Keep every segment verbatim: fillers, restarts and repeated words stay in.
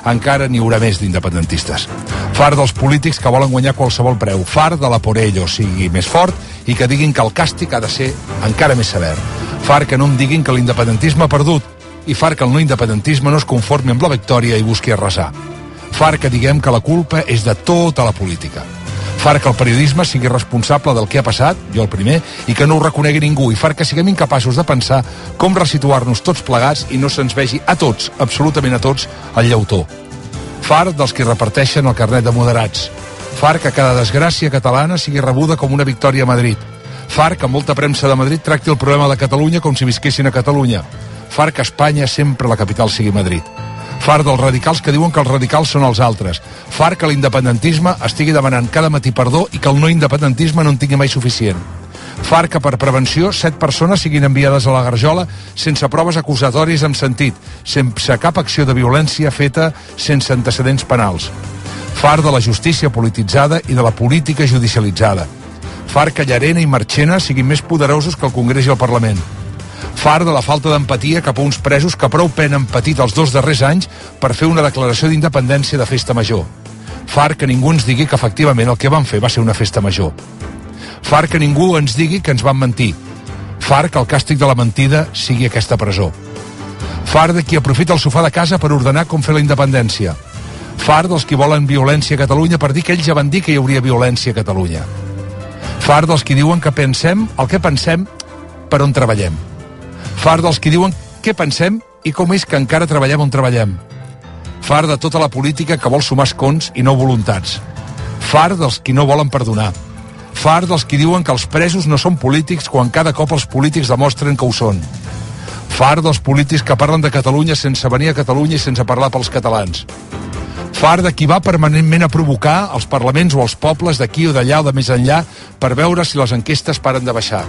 encara n'hi haurà més d'independentistes. Fart dels polítics que volen guanyar qualsevol preu. Fart de la por ello sigui més fort i que diguin que el càstig ha de ser encara més sever. Fart que no em diguin que l'independentisme ha perdut i fart que el no independentisme no es conformi amb la victòria i busqui arrasar. Fart que diguem que la culpa és de tota la política. Fart que el periodisme sigui responsable del que ha passat, jo el primer, i que no ho reconegui ningú, i fart que siguem incapaços de pensar com resituar-nos tots plegats i no se'ns vegi a tots, absolutament a tots, el llautó. Fart dels que reparteixen el carnet de moderats. Fart que cada desgràcia catalana sigui rebuda com una victòria a Madrid. Fart que molta premsa de Madrid tracti el problema de Catalunya com si visquessin a Catalunya. Fart que Espanya sempre la capital sigui Madrid. Fart dels radicals que diuen que els radicals són els altres. Fart que l'independentisme estigui demanant cada matí perdó i que el no independentisme no en tingui mai suficient. Fart que per prevenció set persones siguin enviades a la Garjola sense proves acusatòries amb sentit, sense cap acció de violència feta sense antecedents penals. Fart de la justícia polititzada i de la política judicialitzada. Fart que Llarena i Marchena siguin més poderosos que el Congrés i el Parlament. Fart de la falta d'empatia cap a uns presos que prou pena han patit els dos darrers anys per fer una declaració d'independència de festa major. Fart que ningú ens digui que efectivament el que van fer va ser una festa major. Fart que ningú ens digui que ens van mentir. Fart que el càstig de la mentida sigui aquesta presó. Fart de qui aprofita el sofà de casa per ordenar com fer la independència. Fart dels qui volen violència a Catalunya per dir que ells ja van dir que hi hauria violència a Catalunya. Fart dels qui diuen que pensem el que pensem per on treballem. Fart dels qui diuen què pensem i com és que encara treballem on treballem. Fart de tota la política que vol sumar escons i no voluntats. Fart dels qui no volen perdonar. Fart dels qui diuen que els presos no són polítics quan cada cop els polítics demostren que ho són. Fart dels polítics que parlen de Catalunya sense venir a Catalunya i sense parlar pels catalans. Fart de qui va permanentment a provocar els parlaments o els pobles d'aquí o d'allà o de més enllà per veure si les enquestes paren de baixar.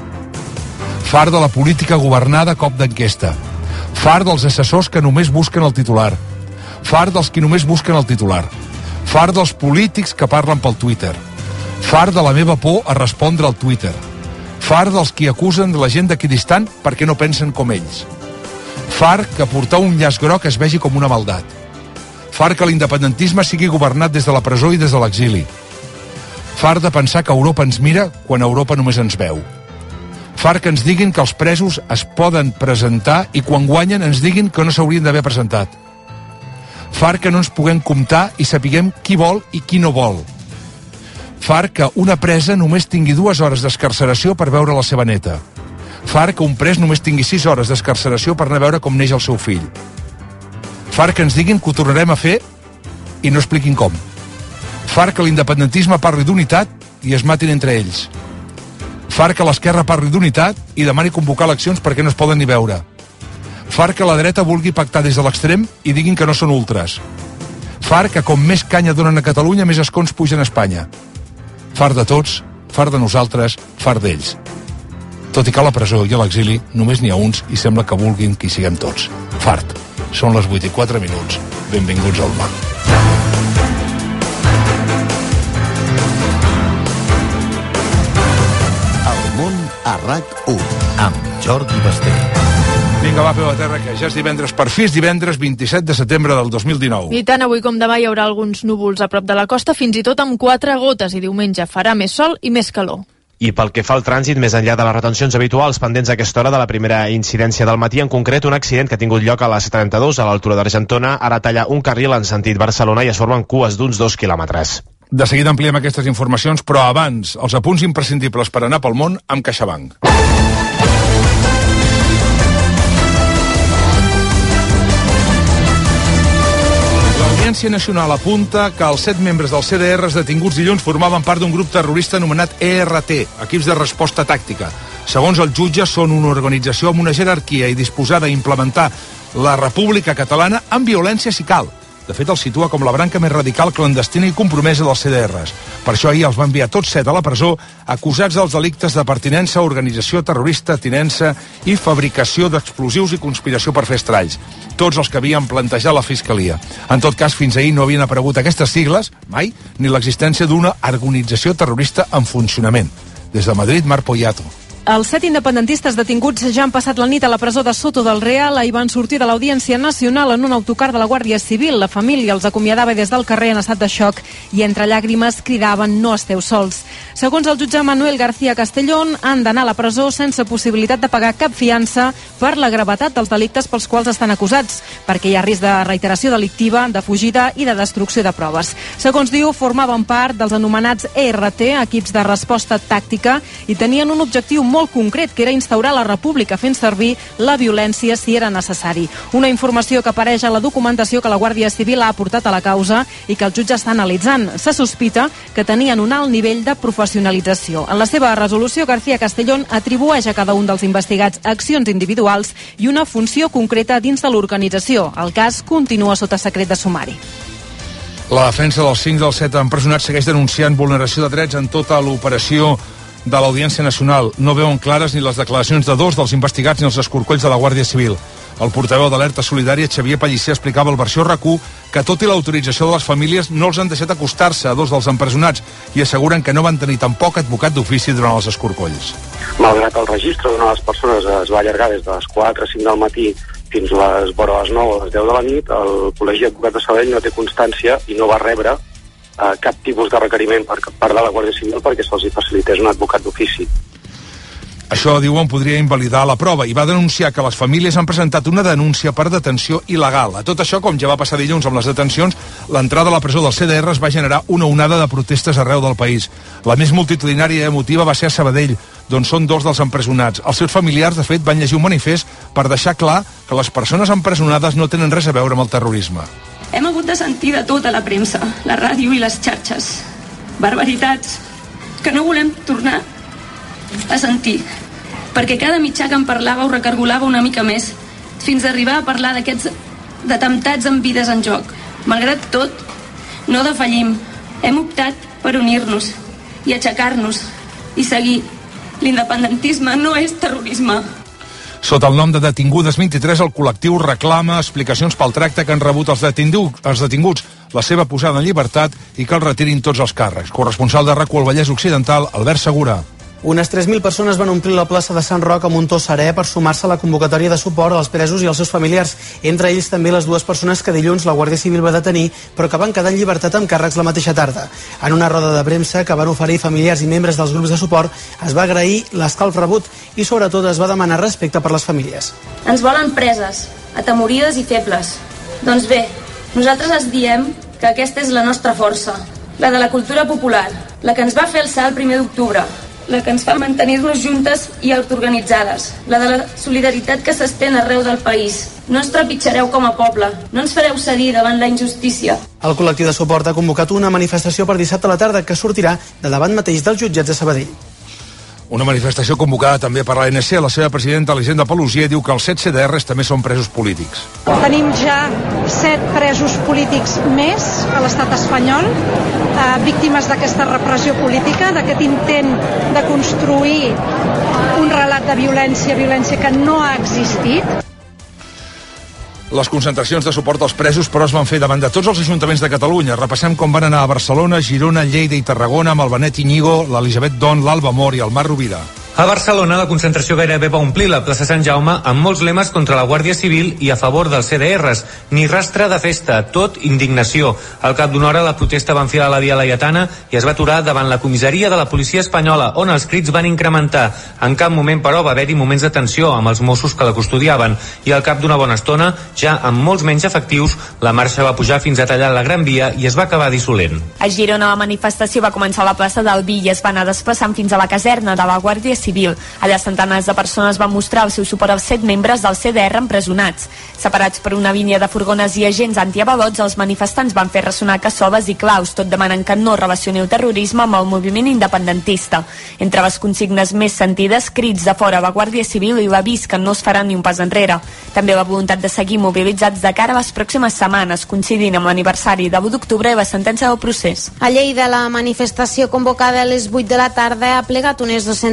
Fart de la política governada a cop d'enquesta. Fart dels assessors que només busquen el titular. Fart dels qui només busquen el titular. Fart dels polítics que parlen pel Twitter. Fart de la meva por a respondre al Twitter. Fart dels qui acusen de la gent d'equidistant perquè no pensen com ells. Fart que portar un llaç groc es vegi com una maldat. Fart que l'independentisme sigui governat des de la presó i des de l'exili. Fart de pensar que Europa ens mira quan Europa només ens veu. Fart que ens diguin que els presos es poden presentar i quan guanyen ens diguin que no s'haurien d'haver presentat. Fart que no ens puguem comptar i sapiguem qui vol i qui no vol. Fart que una presa només tingui dues hores d'escarceració per veure la seva neta. Fart que un pres només tingui sis hores d'escarceració per anar a veure com neix el seu fill. Fart que ens diguin que ho tornarem a fer i no expliquin com. Fart que l'independentisme parli d'unitat i es matin entre ells. Fart que l'esquerra parli d'unitat i demani convocar eleccions perquè no es poden ni veure. Fart que la dreta vulgui pactar des de l'extrem i diguin que no són ultres. Fart que com més canya donen a Catalunya, més escons pugen a Espanya. Fart de tots, fart de nosaltres, fart d'ells. Tot i que a la presó i a l'exili només n'hi ha uns i sembla que vulguin que hi siguem tots. Fart. Són les vuit i quatre minuts. Benvinguts al món. El món a RAC u amb Jordi Basté. Vinga, va, peu a terra, que ja és divendres. Per fi és divendres vint-i-set de setembre del dos mil dinou. I tant avui com demà hi haurà alguns núvols a prop de la costa, fins i tot amb quatre gotes, i diumenge farà més sol i més calor. I pel que fa al trànsit, més enllà de les retencions habituals pendents a aquesta hora de la primera incidència del matí, en concret un accident que ha tingut lloc a la C trenta-dos a l'altura d'Argentona, ara talla un carril en sentit Barcelona i es formen cues d'uns dos quilòmetres. De seguida ampliem aquestes informacions, però abans, els apunts imprescindibles per anar pel món amb CaixaBank. L'Audiència Nacional apunta que els set membres dels C D Rs detinguts dilluns formaven part d'un grup terrorista anomenat E R T, Equips de Resposta Tàctica. Segons el jutge, són una organització amb una jerarquia i disposada a implementar la República Catalana amb violència si cal. De fet, els situa com la branca més radical, clandestina i compromesa dels C D Rs. Per això ahir els va enviar tots set a la presó, acusats dels delictes de pertinença a organització terrorista, tinença i fabricació d'explosius i conspiració per fer estralls. Tots els que havien plantejat la Fiscalia. En tot cas, fins ahir no havien aparegut aquestes sigles, mai, ni l'existència d'una organització terrorista en funcionament. Des de Madrid, Marc Poyato. Els set independentistes detinguts ja han passat la nit a la presó de Soto del Real i van sortir de l'Audiència Nacional en un autocar de la Guàrdia Civil. La família els acomiadava des del carrer en estat de xoc i entre llàgrimes cridaven "no esteu sols". Segons el jutge Manuel García Castellón, han d'anar a la presó sense possibilitat de pagar cap fiança per la gravetat dels delictes pels quals estan acusats, perquè hi ha risc de reiteració delictiva, de fugida i de destrucció de proves. Segons diu, formaven part dels anomenats E R T, equips de resposta tàctica, i tenien un objectiu molt concret, que era instaurar la república fent servir la violència si era necessari. Una informació que apareix a la documentació que la Guàrdia Civil ha aportat a la causa i que el jutge està analitzant. Se sospita que tenien un alt nivell de professionalització. En la seva resolució, García Castellón atribueix a cada un dels investigats accions individuals i una funció concreta dins de l'organització. El cas continua sota secret de sumari. La defensa dels cinc dels set empresonats segueix denunciant vulneració de drets en tota l'operació de l'Audiència Nacional. No veuen clares ni les declaracions de dos dels investigats ni els escorcolls de la Guàrdia Civil. El portaveu d'Alerta Solidària, Xavier Pellicer, explicava al versió RAC u que tot i l'autorització de les famílies no els han deixat acostar-se a dos dels empresonats i asseguren que no van tenir tampoc advocat d'ofici durant els escorcolls. Malgrat el registre d'una de les persones es va allargar des de les quatre a cinc del matí fins a les, vora les nou o les deu de la nit, el Col·legi d'Advocats de Sabadell no té constància i no va rebre Uh, cap tipus de requeriment per part de la Guàrdia Civil perquè se'ls facilités un advocat d'ofici. Això, diuen, podria invalidar la prova i va denunciar que les famílies han presentat una denúncia per detenció il·legal. A tot això, com ja va passar dilluns amb les detencions, l'entrada a la presó del C D R es va generar una onada de protestes arreu del país. La més multitudinària i emotiva va ser a Sabadell, d'on són dos dels empresonats. Els seus familiars, de fet, van llegir un manifest per deixar clar que les persones empresonades no tenen res a veure amb el terrorisme. Hem hagut de sentir de tota la premsa, la ràdio i les xarxes. Barbaritats que no volem tornar a sentir, perquè cada mitjà que en parlava ho recargolava una mica més, fins a arribar a parlar d'aquests atemptats amb vides en joc. Malgrat tot, no defallim. Hem optat per unir-nos i aixecar-nos i seguir. L'independentisme no és terrorisme. Sota el nom de Detingudes vint-i-tres, el col·lectiu reclama explicacions pel tracte que han rebut els, detingu els detinguts, la seva posada en llibertat i que els retirin tots els càrrecs. Corresponsal de RAC u al Vallès Occidental, Albert Segura. Unes tres mil persones van omplir la plaça de Sant Roc amb un to serè per sumar-se a la convocatòria de suport als presos i als seus familiars, entre ells també les dues persones que dilluns la Guàrdia Civil va detenir, però que van quedar en llibertat amb càrrecs la mateixa tarda. En una roda de premsa que van oferir familiars i membres dels grups de suport, es va agrair l'escalf rebut i sobretot es va demanar respecte per les famílies. Ens volen preses, atemorides i febles. Doncs bé, nosaltres els diem que aquesta és la nostra força, la de la cultura popular, la que ens va fer alçar el primer d'octubre, la que ens fa mantenir-nos juntes i autoorganitzades, la de la solidaritat que s'estén arreu del país. No ens trepitjareu com a poble, no ens fareu cedir davant la injustícia. El col·lectiu de suport ha convocat una manifestació per dissabte a la tarda que sortirà de davant mateix dels jutjats de Sabadell. Una manifestació convocada també per l'A N C. La seva presidenta, Elisenda Paluzie, diu que els set C D Rs també són presos polítics. Tenim ja set presos polítics més a l'estat espanyol, eh, víctimes d'aquesta repressió política, d'aquest intent de construir un relat de violència, violència que no ha existit. Les concentracions de suport als presos, però, es van fer davant de tots els ajuntaments de Catalunya. Repassem com van anar a Barcelona, Girona, Lleida i Tarragona amb el Benet Iñigo, l'Elisabet Don, l'Alba Mor i el Marc Rovira. A Barcelona, la concentració gairebé va omplir la plaça Sant Jaume amb molts lemes contra la Guàrdia Civil i a favor dels C D Rs. Ni rastre de festa, tot indignació. Al cap d'una hora, la protesta va enfilar la Via Laietana i es va aturar davant la comissaria de la policia espanyola, on els crits van incrementar. En cap moment, però, va haver-hi moments de tensió amb els Mossos que la custodiaven i al cap d'una bona estona, ja amb molts menys efectius, la marxa va pujar fins a tallar la Gran Via i es va acabar dissolent. A Girona, la manifestació va començar a la plaça del Vi i es va anar desplaçant fins a la caserna de la Guàrdia Civil. Allà centenars de persones van mostrar el seu suport als set membres del C D R empresonats. Separats per una línia de furgones i agents antiavalots, els manifestants van fer ressonar cassoles i claus, tot demanant que no relacioni el terrorisme amb el moviment independentista. Entre les consignes més sentides, crits de fora a la Guàrdia Civil i l'avís que no es farà ni un pas enrere. També la voluntat de seguir mobilitzats de cara a les pròximes setmanes, coincidint amb l'aniversari de l'u d'octubre i la sentència del procés. A Lleida, la manifestació convocada a les vuit de la tarda ha plegat unes dues-centes persones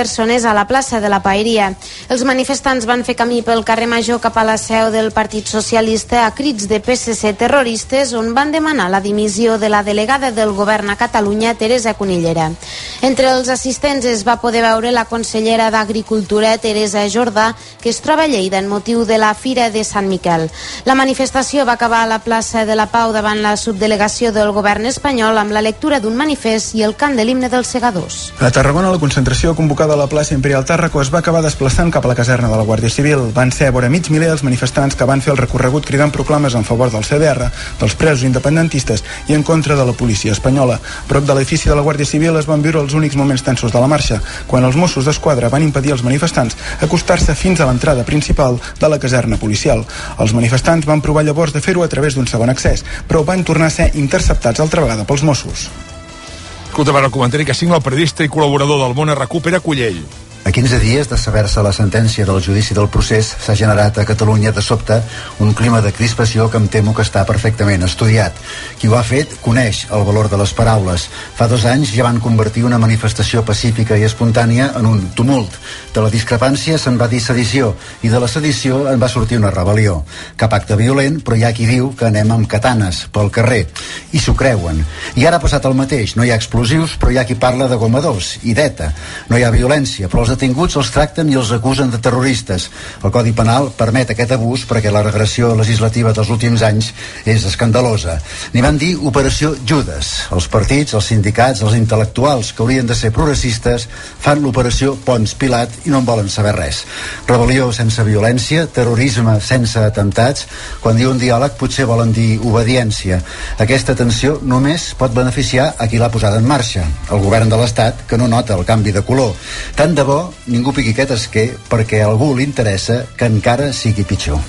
persones a la plaça de la Paeria. Els manifestants van fer camí pel carrer Major cap a la seu del Partit Socialista a crits de P S C terroristes, on van demanar la dimissió de la delegada del govern a Catalunya, Teresa Cunillera. Entre els assistents es va poder veure la consellera d'Agricultura, Teresa Jordà, que es troba a Lleida en motiu de la Fira de Sant Miquel. La manifestació va acabar a la plaça de la Pau davant la subdelegació del govern espanyol amb la lectura d'un manifest i el cant de l'himne dels segadors. A Tarragona, la concentració convocada a la plaça Imperial Tàrraco es va acabar desplaçant cap a la caserna de la Guàrdia Civil. Van ser vora mig miler els manifestants que van fer el recorregut cridant proclames en favor del C D R, dels presos independentistes i en contra de la policia espanyola. Prop de l'edifici de la Guàrdia Civil es van viure els únics moments tensos de la marxa, quan els Mossos d'Esquadra van impedir als manifestants acostar-se fins a l'entrada principal de la caserna policial. Els manifestants van provar llavors de fer-ho a través d'un segon accés, però van tornar a ser interceptats altra vegada pels Mossos. Escolta ara el comentari que signa el periodista i col·laborador del Món a RAC u, Pere Cullell. A quinze dies de saber-se la sentència del judici del procés, s'ha generat a Catalunya de sobte un clima de crispació que em temo que està perfectament estudiat. Qui ho ha fet coneix el valor de les paraules. Fa dos anys ja van convertir una manifestació pacífica i espontània en un tumult. De la discrepància se'n va dir sedició i de la sedició en va sortir una rebel·lió. Cap acte violent, però hi ha qui diu que anem amb katanes pel carrer. I s'ho creuen. I ara ha passat el mateix. No hi ha explosius, però hi ha qui parla de gomadors i d'ETA. No hi ha violència, però els detinguts els tracten i els acusen de terroristes. El Codi Penal permet aquest abús perquè la regressió legislativa dels últims anys és escandalosa. N'hi van dir Operació Judes. Els partits, els sindicats, els intel·lectuals que haurien de ser progressistes fan l'operació Pons Pilat i no en volen saber res. Rebel·lió sense violència, terrorisme sense atemptats. Quan diuen diàleg potser volen dir obediència. Aquesta tensió només pot beneficiar a qui l'ha posada en marxa, el govern de l'Estat, que no nota el canvi de color. Tant de bo ningú piqui aquest esquer perquè a algú li interessa que encara sigui pitjor.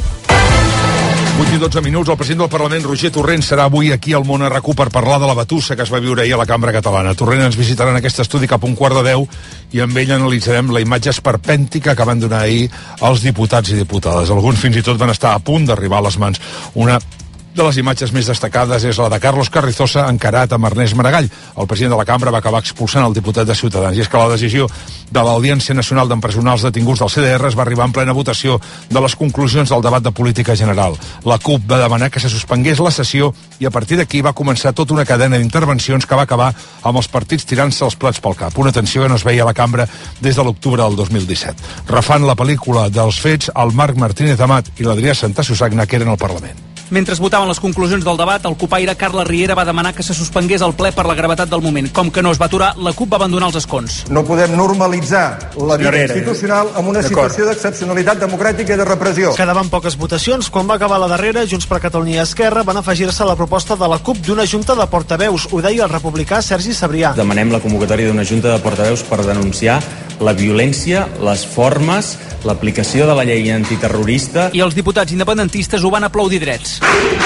vuit i dotze minuts, el president del Parlament, Roger Torrent, serà avui aquí al Món a RAC u per parlar de la batussa que es va viure ahir a la Cambra Catalana. Torrent ens visitarà en aquest estudi cap a un quart de deu i amb ell analitzarem la imatge esperpèntica que van donar ahir els diputats i diputades. Alguns fins i tot van estar a punt d'arribar a les mans. Una de les imatges més destacades és la de Carlos Carrizosa encarat amb Ernest Maragall. El president de la cambra va acabar expulsant el diputat de Ciutadans. I és que la decisió de l'Audiència Nacional d'empresonar els detinguts del C D R es va arribar en plena votació de les conclusions del debat de política general. La CUP va demanar que se suspengués la sessió i a partir d'aquí va començar tota una cadena d'intervencions que va acabar amb els partits tirant-se els plats pel cap. Una tensió que no es veia a la cambra des de l'octubre del dos mil disset. Refant la pel·lícula dels fets, el Marc Martínez Amat i l'Adrià Santasusagna, que eren al Parlament. Mentre es votaven les conclusions del debat, el cupaire Carles Riera va demanar que se suspengués el ple per la gravetat del moment. Com que no es va aturar, la CUP va abandonar els escons. No podem normalitzar la vida institucional amb una situació d'excepcionalitat democràtica i de repressió. Quedaven poques votacions. Quan va acabar la darrera, Junts per Catalunya i Esquerra van afegir-se a la proposta de la CUP d'una junta de portaveus. Ho deia el republicà Sergi Sabrià. Demanem la convocatòria d'una junta de portaveus per denunciar la violència, les formes, l'aplicació de la llei antiterrorista. I els diputats independentistes ho van aplaudir drets.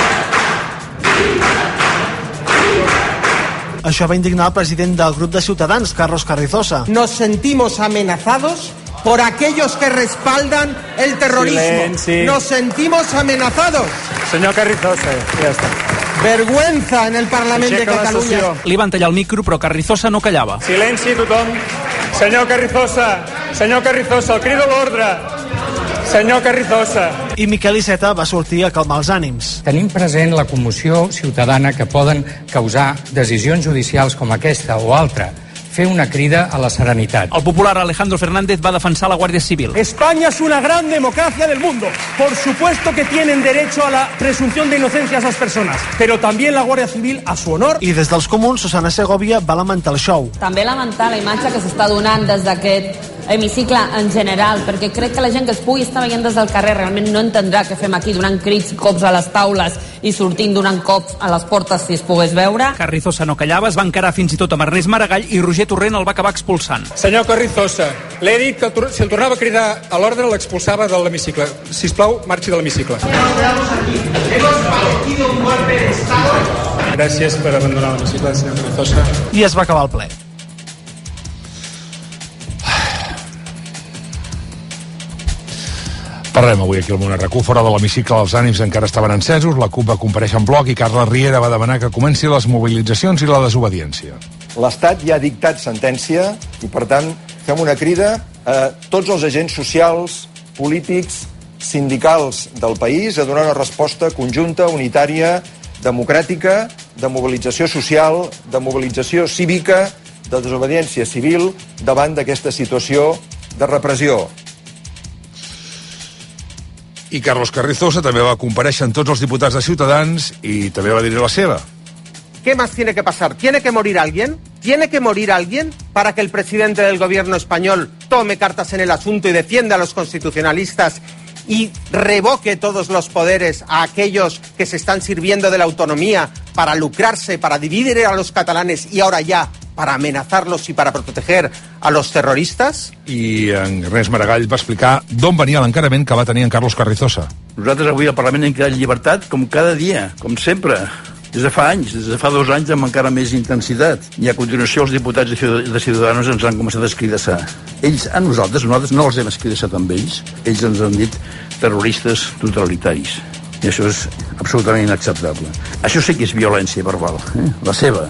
Això va indignar el president del grup de Ciutadans, Carlos Carrizosa. Nos sentimos amenazados por aquellos que respaldan el terrorismo. Silenci. Nos sentimos amenazados. Senyor Carrizosa, ja està. Vergüenza en el Parlament de Catalunya. Li van tallar el micro, però Carrizosa no callava. Silenci, tothom. Senyor Carrizosa, senyor Carrizosa, el crido l'ordre. Senyor Carrizosa. I Miquel Iceta va sortir a calmar els ànims. Tenim present la commoció ciutadana que poden causar decisions judicials com aquesta o altra. Fer una crida a la serenitat. El popular Alejandro Fernández va defensar la Guàrdia Civil. España es una gran democracia del mundo. Por supuesto que tienen derecho a la presunción de inocencia esas personas, pero también la Guàrdia Civil, a su honor. I des dels comuns, Susana Segovia va lamentar el show. També lamentar la imatge que s'està donant des d'aquest hemicicle en general, perquè crec que la gent que es pugui estar veient des del carrer realment no entendrà què fem aquí, donant crits, cops a les taules i sortint donant cops a les portes si es pogués veure. Carrizosa no callava, es va encarar fins i tot amb Ernest Maragall i Roger Torrent el va acabar expulsant. Senyor Carrizosa, l'he dit que si el tornava a cridar a l'ordre l'expulsava de l'hemicicle. Sisplau, marxi de l'hemicicle. Gràcies per abandonar l'hemicicle, senyor Carrizosa. I es va acabar el ple. Parlem avui aquí al Món a RAC u. Fora de l'hemicicle els ànims encara estaven encesos, la CUP va comparèixer en bloc i Carles Riera va demanar que comenci les mobilitzacions i la desobediència. L'Estat ja ha dictat sentència i, per tant, fem una crida a tots els agents socials, polítics, sindicals del país a donar una resposta conjunta, unitària, democràtica, de mobilització social, de mobilització cívica, de desobediència civil davant d'aquesta situació de repressió. I Carlos Carrizosa també va comparèixer amb tots els diputats de Ciutadans i també va dir la seva. ¿Qué más tiene que pasar? ¿Tiene que morir alguien? ¿Tiene que morir alguien para que el presidente del gobierno español tome cartas en el asunto y defienda a los constitucionalistas y revoque todos los poderes a aquellos que se están sirviendo de la autonomía para lucrarse, para dividir a los catalanes y ahora ya para amenazarlos y para proteger a los terroristas? I en Ernest Maragall va explicar d'on venia l'encarament que va tenir en Carlos Carrizosa. Nosaltres avui al Parlament hem creat llibertat com cada dia, com sempre. Des de fa anys, des de fa dos anys amb encara més intensitat. I a continuació els diputats de Ciudadanos ens han començat a escridassar. Ells a nosaltres, nosaltres no els hem escridassat amb ells, ells ens han dit terroristes totalitaris. I això és absolutament inacceptable. Això sí que és violència verbal, eh? La seva.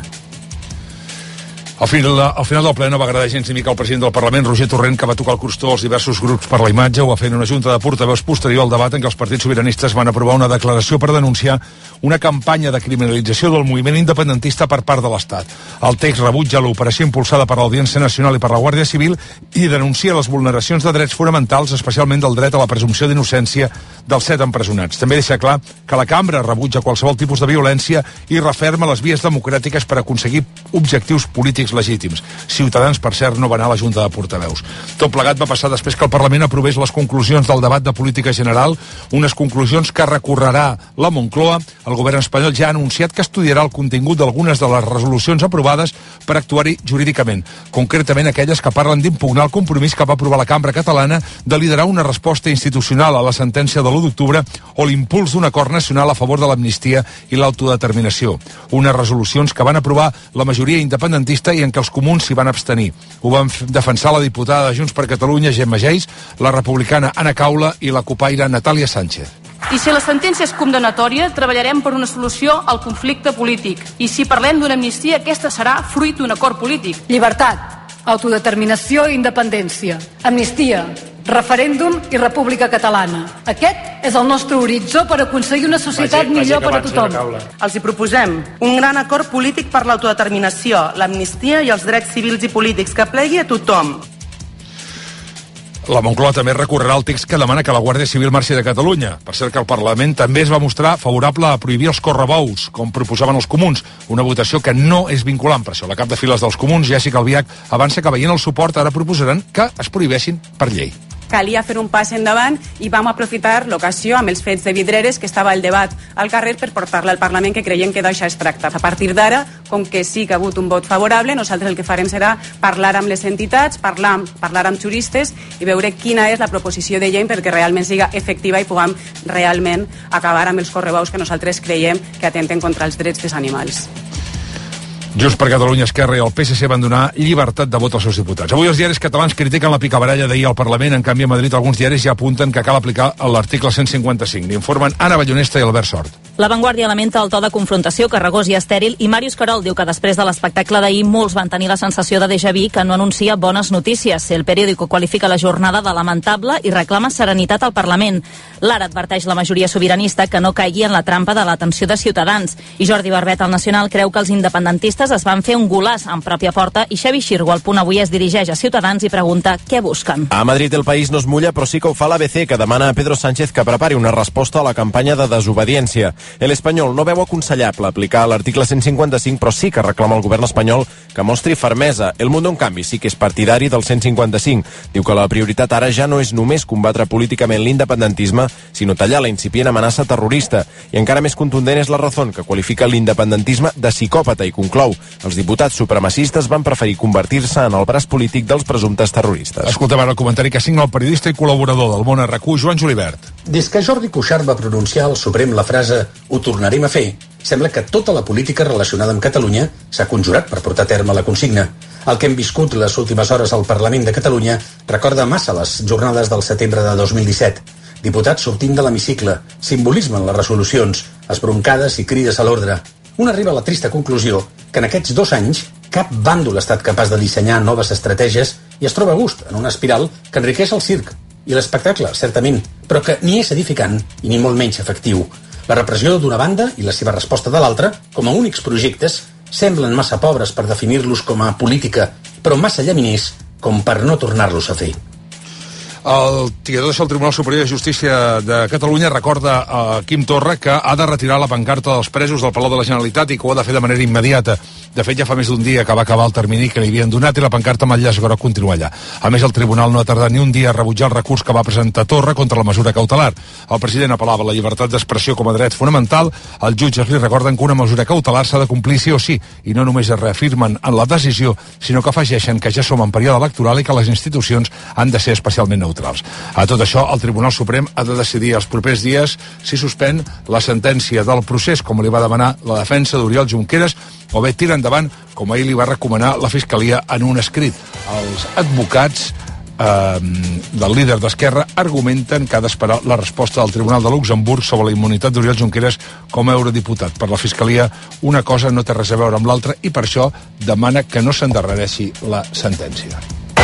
Al final, al final del ple no va agradar gens ni mica al president del Parlament, Roger Torrent, que va tocar el crostó als diversos grups per la imatge. Ho va fer en una junta de portaveus posterior al debat en què els partits sobiranistes van aprovar una declaració per denunciar una campanya de criminalització del moviment independentista per part de l'Estat. El text rebutja l'operació impulsada per l'Audiència Nacional i per la Guàrdia Civil i denuncia les vulneracions de drets fonamentals, especialment del dret a la presumpció d'innocència dels set empresonats. També deixa clar que la cambra rebutja qualsevol tipus de violència i referma les vies democràtiques per aconseguir objectius polítics legítims. Ciutadans, per cert, no va anar a la Junta de Portaveus. Tot plegat va passar després que el Parlament aprovés les conclusions del debat de política general, unes conclusions que recorrerà la Moncloa. El govern espanyol ja ha anunciat que estudiarà el contingut d'algunes de les resolucions aprovades per actuar-hi jurídicament, concretament aquelles que parlen d'impugnar el compromís que va aprovar la Cambra Catalana de liderar una resposta institucional a la sentència de l'u d'octubre o l'impuls d'un acord nacional a favor de l'amnistia i l'autodeterminació. Unes resolucions que van aprovar la majoria independentista i en què els comuns s'hi van abstenir. Ho van defensar la diputada de Junts per Catalunya, Gemma Geis, la republicana Ana Caula i la copaire Natàlia Sánchez. I si la sentència és condemnatòria, treballarem per una solució al conflicte polític. I si parlem d'una amnistia, aquesta serà fruit d'un acord polític. Llibertat, autodeterminació i independència. Amnistia, referèndum i república catalana. Aquest és el nostre horitzó per aconseguir una societat vagi, millor vagi per a tothom. Els hi proposem un gran acord polític per l'autodeterminació, l'amnistia i els drets civils i polítics que plegui a tothom. La Moncloa també recorrerà el text que demana que la Guàrdia Civil marxi de Catalunya. Per cert que el Parlament també es va mostrar favorable a prohibir els correbous, com proposaven els comuns, una votació que no és vinculant. Per això la cap de files dels comuns, Jessica Albiach, avança que veient el suport ara proposaran que es prohibeixin per llei. Calia fer un pas endavant i vam aprofitar l'ocasió amb els fets de Vidreres, que estava el debat al carrer, per portar-la al Parlament, que creiem que d'això es tracta. A partir d'ara, com que sí que ha hagut un vot favorable, nosaltres el que farem serà parlar amb les entitats, parlar, parlar amb juristes i veure quina és la proposició de llei perquè realment siga efectiva i puguem realment acabar amb els correbous que nosaltres creiem que atenten contra els drets dels animals. Junts per Catalunya, Esquerra i el P S C van donar llibertat de vot als seus diputats. Avui els diaris catalans critiquen la picabaralla d'ahir al Parlament. En canvi, a Madrid alguns diaris ja apunten que cal aplicar l'article cent cinquanta-cinc. N'informen Anna Ballonesta i Albert Sort. La Vanguardia lamenta el to de confrontació carregós i estèril i Màrius Carol diu que després de l'espectacle d'ahir molts van tenir la sensació de déjà vu que no anuncia bones notícies. El periòdico qualifica la jornada de lamentable i reclama serenitat al Parlament. L'Ara adverteix la majoria sobiranista que no caigui en la trampa de l'atenció de Ciutadans. I Jordi Barbet, al Nacional, creu que els independentistes es van fer un golaç en pròpia porta i Xavi Xirgo, al Punt Avui, es dirigeix a Ciutadans i pregunta què busquen. A Madrid el País no es mulla, però sí que ho fa l'A B C, que demana a Pedro Sánchez que prepari una resposta a la campanya de desobediència. El Espanyol no veu aconsellable aplicar l'article cent cinquanta-cinc, però sí que reclama al govern espanyol que mostri fermesa. El Mundo, en canvi, sí que és partidari del cent cinquanta-cinc. Diu que la prioritat ara ja no és només combatre políticament l'independentisme, sinó tallar la incipient amenaça terrorista. I encara més contundent és la Razón, que qualifica l'independentisme de psicòpata i conclou: els diputats supremacistes van preferir convertir-se en el braç polític dels presumptes terroristes. Escoltem ara el comentari que signa el periodista i col·laborador del Món R Q, Joan Julibert. Des que Jordi Cuixart va pronunciar al Suprem la frase «ho tornarem a fer», sembla que tota la política relacionada amb Catalunya s'ha conjurat per portar a terme la consigna. El que hem viscut les últimes hores al Parlament de Catalunya recorda massa les jornades del setembre de dos mil disset. Diputats sortint de l'hemicicle, simbolisme en les resolucions, esbroncades i crides a l'ordre. Un arriba a la trista conclusió que en aquests dos anys cap bàndol ha estat capaç de dissenyar noves estratègies i es troba a gust en una espiral que enriqueix el circ i l'espectacle, certament, però que ni és edificant i ni molt menys efectiu. La repressió d'una banda i la seva resposta de l'altra, com a únics projectes, semblen massa pobres per definir-los com a política, però massa llaminers com per no tornar-los a fer. El tirador del Tribunal Superior de Justícia de Catalunya recorda a Quim Torra que ha de retirar la pancarta dels presos del Palau de la Generalitat i que ho ha de fer de manera immediata. De fet, ja fa més d'un dia que va acabar el termini que li havien donat i la pancarta amb el llaç groc continua allà. A més, el tribunal no ha tardat ni un dia a rebutjar el recurs que va presentar Torra contra la mesura cautelar. El president apel·lava a la llibertat d'expressió com a dret fonamental. Els jutges li recorden que una mesura cautelar s'ha de complir sí o sí, i no només es reafirmen en la decisió, sinó que afegeixen que ja som en període electoral i que les institucions han de ser especialment neutrals. A tot això, el Tribunal Suprem ha de decidir els propers dies si suspèn la sentència del procés, com li va demanar la defensa d'Oriol Junqueras, o bé tira endavant, com ahir li va recomanar la Fiscalia en un escrit. Els advocats eh, del líder d'Esquerra argumenten que ha d'esperar la resposta del Tribunal de Luxemburg sobre la immunitat d'Oriol Junqueras com a eurodiputat. Per la Fiscalia, una cosa no té res a veure amb l'altra i per això demana que no s'endarrereixi la sentència.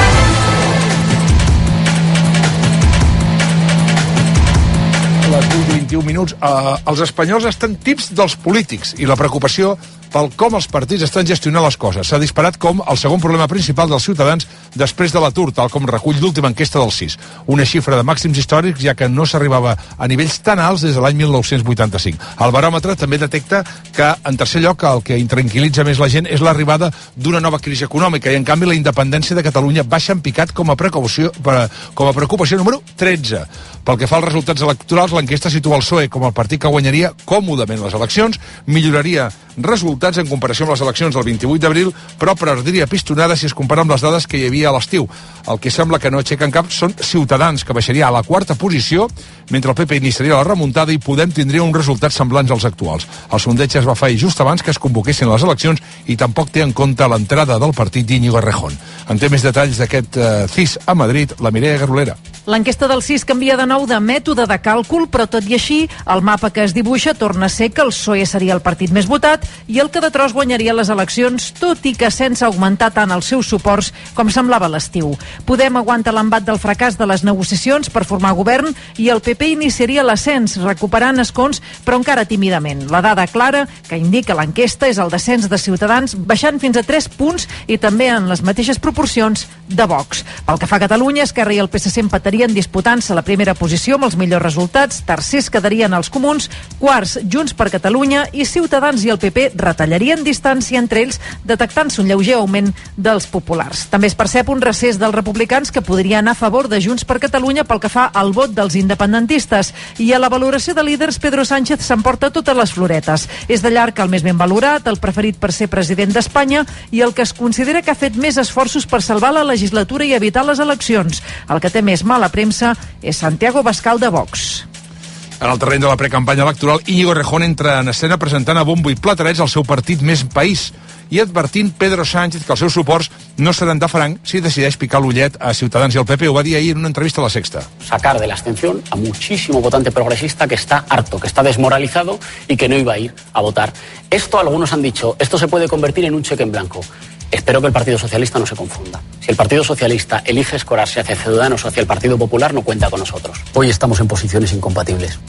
Les vuit i vint-i-un minuts. Eh, els espanyols estan tips dels polítics i la preocupació pel com els partits estan gestionant les coses s'ha disparat com el segon problema principal dels ciutadans després de l'atur, tal com recull l'última enquesta del C I S. Una xifra de màxims històrics, ja que no s'arribava a nivells tan alts des de l'any mil nou-cents vuitanta-cinc. El baròmetre també detecta que, en tercer lloc, el que intranquil·litza més la gent és l'arribada d'una nova crisi econòmica i, en canvi, la independència de Catalunya baixa en picat com a precaució, com a preocupació número tretze. Pel que fa als resultats electorals, l'enquesta situa el P S O E com el partit que guanyaria còmodament les eleccions, milloraria resultats en comparació amb les eleccions del vint-i-vuit d'abril, però perdria pistonada si es compara amb les dades que hi havia a l'estiu. El que sembla que no aixequen cap són Ciutadans, que baixaria a la quarta posició, mentre el P P iniciaria la remuntada i Podem tindria uns resultats semblants als actuals. El sondeig es va fer just abans que es convoquessin les eleccions i tampoc té en compte l'entrada del partit d'Íñigo Errejón. En té més detalls d'aquest eh, C I S a Madrid, la Mireia Garolera. L'enquesta del C I S canvia de nou de mètode de càlcul, però tot i així, el mapa que es dibuixa torna a ser que el P S O E seria el partit més votat i el que de tros guanyaria les eleccions, tot i que sense augmentar tant els seus suports com semblava a l'estiu. Podem aguanta l'embat del fracàs de les negociacions per formar govern i el P P iniciaria l'ascens, recuperant escons, però encara tímidament. La dada clara que indica l'enquesta és el descens de Ciutadans, baixant fins a tres punts i també en les mateixes proporcions de Vox. Pel que fa a Catalunya, Esquerra i el P S C empatarien disputant-se la primera posició amb els millors resultats, tercers quedarien els comuns, quarts Junts per Catalunya i Ciutadans i el P P retallarien distància entre ells, detectant-se un lleuger augment dels populars. També es percep un recés dels republicans que podria anar a favor de Junts per Catalunya pel que fa al vot dels independentistes. I a la valoració de líders, Pedro Sánchez s'emporta totes les floretes. És de llarg el més ben valorat, el preferit per ser president d'Espanya i el que es considera que ha fet més esforços per salvar la legislatura i evitar les eleccions. El que té més mala premsa és Santiago Abascal de Vox. En el terreny de la precampanya electoral, Íñigo Errejón entra en escena presentant a bombo i platerets el seu partit Més País i advertint Pedro Sánchez que els seus suports no seran de franc si decideix picar l'ullet a Ciutadans i al P P. Ho va dir ahir en una entrevista a La Sexta. Sacar de la abstención a muchísimo votante progresista que está harto, que está desmoralizado y que no iba a ir a votar. Esto algunos han dicho, esto se puede convertir en un cheque en blanco. Espero que el Partido Socialista no se confunda. Si el Partido Socialista elige escorarse hacia Ciudadanos o hacia el Partido Popular, no cuenta con nosotros. Hoy estamos en posiciones incompatibles.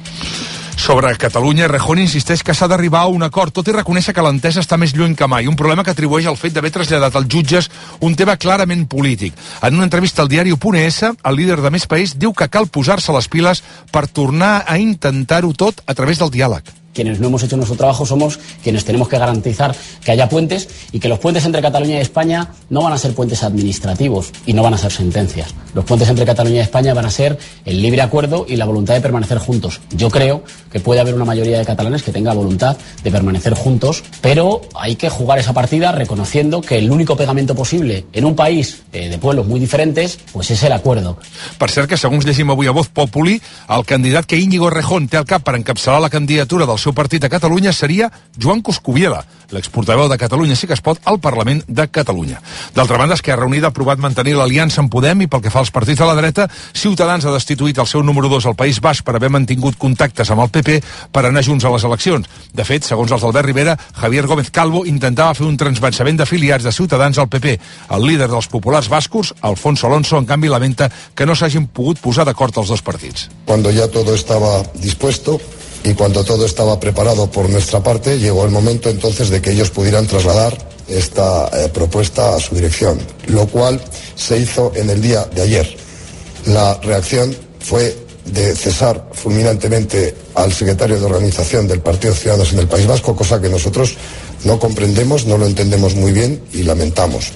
Sobre Catalunya, Errejón insisteix que s'ha d'arribar a un acord, tot i reconèixer que l'entesa està més lluny que mai, un problema que atribueix al fet d'haver traslladat als jutges un tema clarament polític. En una entrevista al diari punt es, el líder de Més País diu que cal posar-se les piles per tornar a intentar-ho tot a través del diàleg. Quienes no hemos hecho nuestro trabajo somos quienes tenemos que garantizar que haya puentes y que los puentes entre Cataluña y España no van a ser puentes administrativos y no van a ser sentencias. Los puentes entre Cataluña y España van a ser el libre acuerdo y la voluntad de permanecer juntos. Yo creo que puede haber una mayoría de catalanes que tenga voluntad de permanecer juntos, pero hay que jugar esa partida reconociendo que el único pegamento posible en un país eh, de pueblos muy diferentes pues es el acuerdo. Per cert que, segons llegim avui a Voz Populi, el candidat que Íñigo Errejón té al cap per encapçalar la candidatura del seu seu partit a Catalunya seria Joan Coscubiela, l'exportaveu de Catalunya Sí que es pot al Parlament de Catalunya. D'altra banda, Esquerra Unida ha aprovat mantenir l'aliança amb Podem i pel que fa als partits de la dreta, Ciutadans ha destituït el seu número dos al País Basc per haver mantingut contactes amb el P P per anar junts a les eleccions. De fet, segons els d'Albert Rivera, Javier Gómez Calvo intentava fer un transvasament d'afiliats de Ciutadans al P P. El líder dels populars bascos, Alfonso Alonso, en canvi lamenta que no s'hagin pogut posar d'acord els dos partits. Cuando ya todo estaba dispuesto y cuando todo estaba preparado por nuestra parte, llegó el momento entonces de que ellos pudieran trasladar esta eh, propuesta a su dirección, lo cual se hizo en el día de ayer. La reacción fue de cesar fulminantemente al secretario de organización del Partido Ciudadanos en el País Vasco, cosa que nosotros no comprendemos, no lo entendemos muy bien y lamentamos.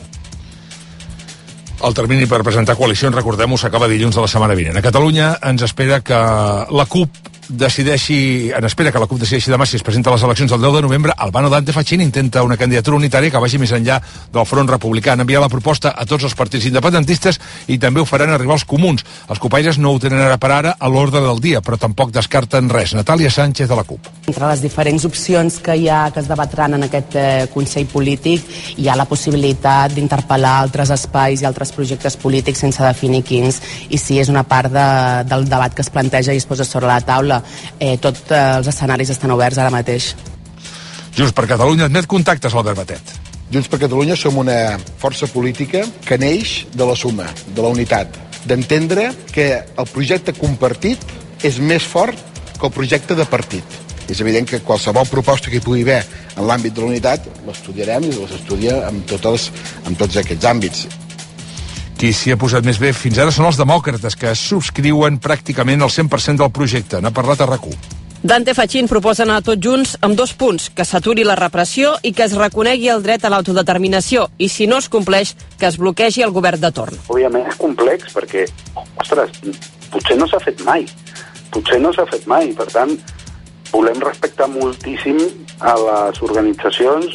El termini per presentar coalicions, recordem-ho, s'acaba dilluns de la setmana vinent. A Catalunya ens espera que la CUP decideixi, en espera que la CUP decideixi demà si es presenta a les eleccions del deu de novembre. Albano Dante Fachin intenta una candidatura unitària que vagi més enllà del front republicà. Han enviat la proposta a tots els partits independentistes i també ho faran arribar als comuns. Els copaires no ho tenen ara per ara a l'ordre del dia, però tampoc descarten res. Natàlia Sánchez, de la CUP. Entre les diferents opcions que hi ha, que es debatran en aquest eh, Consell Polític, hi ha la possibilitat d'interpel·lar altres espais i altres projectes polítics sense definir quins, i sí, és una part de, del debat que es planteja i es posa sobre la taula. Eh, tots eh, els escenaris estan oberts ara mateix. Junts per Catalunya admet contactes, Albert Batet. Junts per Catalunya som una força política que neix de la suma, de la unitat, d'entendre que el projecte compartit és més fort que el projecte de partit. És evident que qualsevol proposta que hi pugui haver en l'àmbit de la unitat l'estudiarem i les estudia en, totes, en tots aquests àmbits. Qui s'hi ha posat més bé fins ara són els demòcrates, que subscriuen pràcticament el cent per cent del projecte. N'ha parlat a RAC u. Dante Fachin proposa anar tots junts amb dos punts, que s'aturi la repressió i que es reconegui el dret a l'autodeterminació, i si no es compleix, que es bloquegi el govern de torn. Òbviament és complex perquè, ostres, potser no s'ha fet mai, potser no s'ha fet mai, per tant, volem respectar moltíssim a les organitzacions,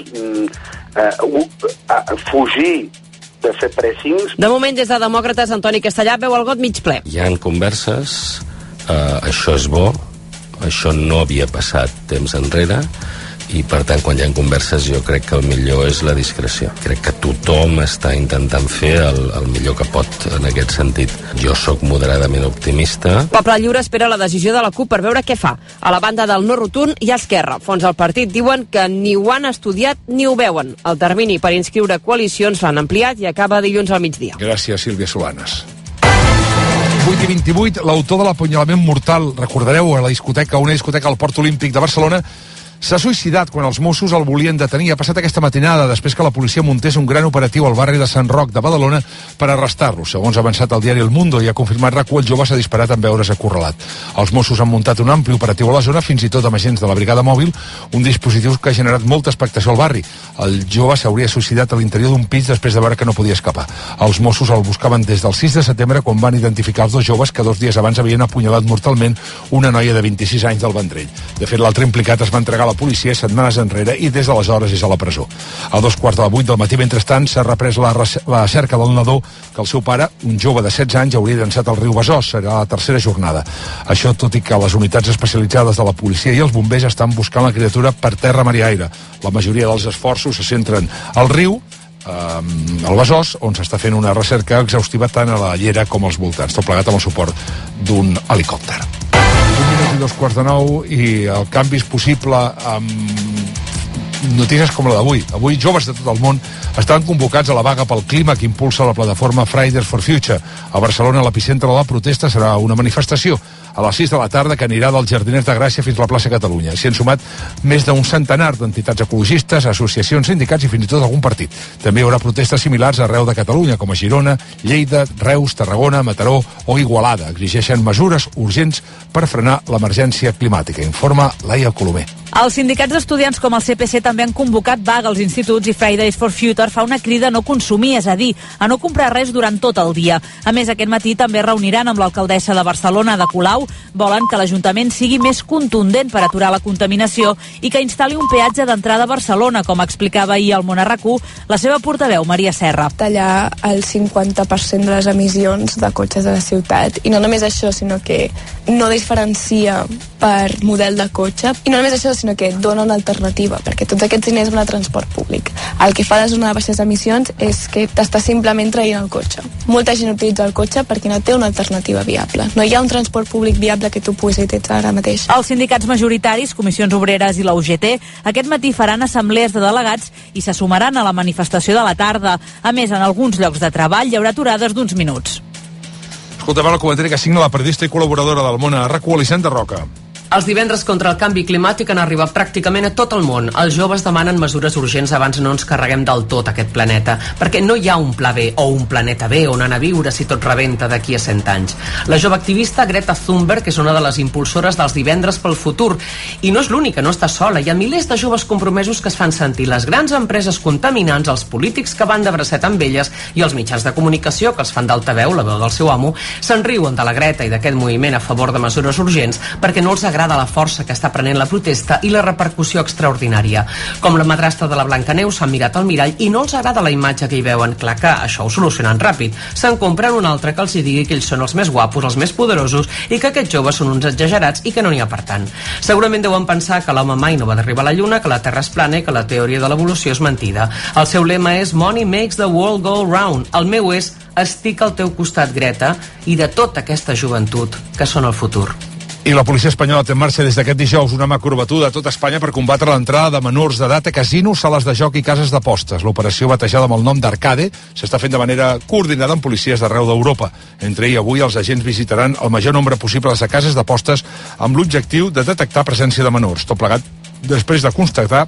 eh, fugir de fer pressings. De moment, des de Demòcrates, Antoni Castellà veu el got mig ple. Hi ha converses, eh, això és bo, això no havia passat temps enrere, i per tant, quan hi ha converses, jo crec que el millor és la discreció. Crec que tothom està intentant fer el, el millor que pot en aquest sentit. Jo sóc moderadament optimista. Poble Lliure espera la decisió de la CUP per veure què fa. A la banda del no rotund hi ha Esquerra. Fons del partit diuen que ni ho han estudiat ni ho veuen. El termini per inscriure coalicions l'han ampliat i acaba dilluns al migdia. Gràcies, Sílvia Solanes. vuit i vint-i-vuit, l'autor de l'apunyalament mortal, recordareu, a la discoteca, una discoteca al Port Olímpic de Barcelona, s'ha suïcidat quan els Mossos el volien detenir. Ha passat aquesta matinada, després que la policia muntés un gran operatiu al barri de Sant Roc de Badalona per arrestar-lo. Segons ha avançat el diari El Mundo i ha confirmat RAC u, el jove s'ha disparat en veure's acorralat. Els Mossos han muntat un ampli operatiu a la zona, fins i tot amb agents de la brigada mòbil, un dispositiu que ha generat molta expectació al barri. El jove s'hauria suïcidat a l'interior d'un pis després de veure que no podia escapar. Els Mossos el buscaven des del sis de setembre, quan van identificar els dos joves que dos dies abans havien apunyalat mortalment una noia de vint-i-sis anys del Vendrell. De fet, l'altre implicat es va entregar a la policia setmanes enrere i des d'aleshores és a la presó. A dos quarts de la vuit del matí, mentrestant, s'ha reprès la, la cerca del nadó que el seu pare, un jove de setze anys, hauria llançat al riu Besòs. Serà la tercera jornada. Això tot i que les unitats especialitzades de la policia i els bombers estan buscant la criatura per terra, mar i aire. La majoria dels esforços se centren al riu, al Besòs, on s'està fent una recerca exhaustiva tant a la llera com als voltants, tot plegat amb el suport d'un helicòpter. Un minut i dos quarts de nou i el canvi és possible amb notícies com la d'avui. Avui joves de tot el món estan convocats a la vaga pel clima que impulsa la plataforma Fridays for Future. A Barcelona, l'epicentre de la protesta serà una manifestació a les sis de la tarda que anirà dels Jardiners de Gràcia fins a la plaça Catalunya. S'hi han sumat més d'un centenar d'entitats ecologistes, associacions, sindicats i fins i tot algun partit. També hi haurà protestes similars arreu de Catalunya, com a Girona, Lleida, Reus, Tarragona, Mataró o Igualada. Exigeixen mesures urgents per frenar l'emergència climàtica. Informa Laia Colomer. Els sindicats d'estudiants com el C P C també han han convocat vaga als instituts i Fridays for Future fa una crida a no consumir, és a dir, a no comprar res durant tot el dia. A més, aquest matí també reuniran amb l'alcaldessa de Barcelona, Ada Colau. Volen que l'Ajuntament sigui més contundent per aturar la contaminació i que instal·li un peatge d'entrada a Barcelona, com explicava ahir al Món a RAC1 la seva portaveu, Maria Serra. Tallar el cinquanta per cent de les emissions de cotxes de la ciutat. I no només això, sinó que no diferencia per model de cotxe. I no només això, sinó que dona una alternativa, perquè tots aquests diners van a transport públic. El que fa de zona de baixes emissions és que t'està simplement traient el cotxe. Molta gent utilitza el cotxe perquè no té una alternativa viable. No hi ha un transport públic viable que tu puguis utilitzar ara mateix. Els sindicats majoritaris, Comissions Obreres i la U G T, aquest matí faran assemblees de delegats i se sumaran a la manifestació de la tarda. A més, en alguns llocs de treball hi haurà aturades d'uns minuts. Escoltem el comentari que signa la periodista i col·laboradora del Món a RAC1, Elisenda Roca. Els divendres contra el canvi climàtic han arribat pràcticament a tot el món. Els joves demanen mesures urgents abans no ens carreguem del tot aquest planeta, perquè no hi ha un pla B o un planeta B on anar a viure si tot rebenta d'aquí a cent anys. La jove activista Greta Thunberg és una de les impulsores dels divendres pel futur, i no és l'única, no està sola. Hi ha milers de joves compromesos que es fan sentir, les grans empreses contaminants, els polítics que van de bracet amb elles i els mitjans de comunicació que els fan d'altaveu, la veu del seu amo, se'n riuen de la Greta i d'aquest moviment a favor de mesures urgents perquè no els agrada agrada la força que està prenent la protesta i la repercussió extraordinària. Com la madrastra de la Blancaneus s'han mirat al mirall i no els agrada la imatge que hi veuen. Clar que això ho solucionen ràpid. Se'n compren un altre que els hi digui que ells són els més guapos, els més poderosos i que aquests joves són uns exagerats i que no n'hi ha per tant. Segurament deuen pensar que l'home mai no va d'arribar a la Lluna, que la Terra és plana i que la teoria de l'evolució és mentida. El seu lema és Money makes the world go round. El meu és estic al teu costat, Greta, i de tota aquesta joventut que són el futur. I la policia espanyola té en marxa des d'aquest dijous una mà corbatuda a tot Espanya per combatre l'entrada de menors d'edat a casinos, sales de joc i cases d'apostes. L'operació, batejada amb el nom d'Arcade, s'està fent de manera coordinada amb policies d'arreu d'Europa. Entre ahir i avui els agents visitaran el major nombre possible de cases d'apostes amb l'objectiu de detectar presència de menors. Tot plegat després de constatar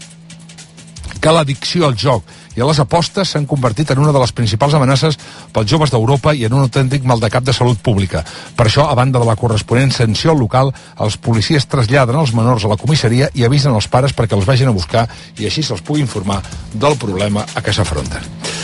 que l'addicció al joc i a les apostes s'han convertit en una de les principals amenaces pels joves d'Europa i en un autèntic maldecap de salut pública. Per això, a banda de la corresponent sanció local, els policies traslladen els menors a la comissaria i avisen els pares perquè els vagin a buscar i així se'ls pugui informar del problema a què s'afronten.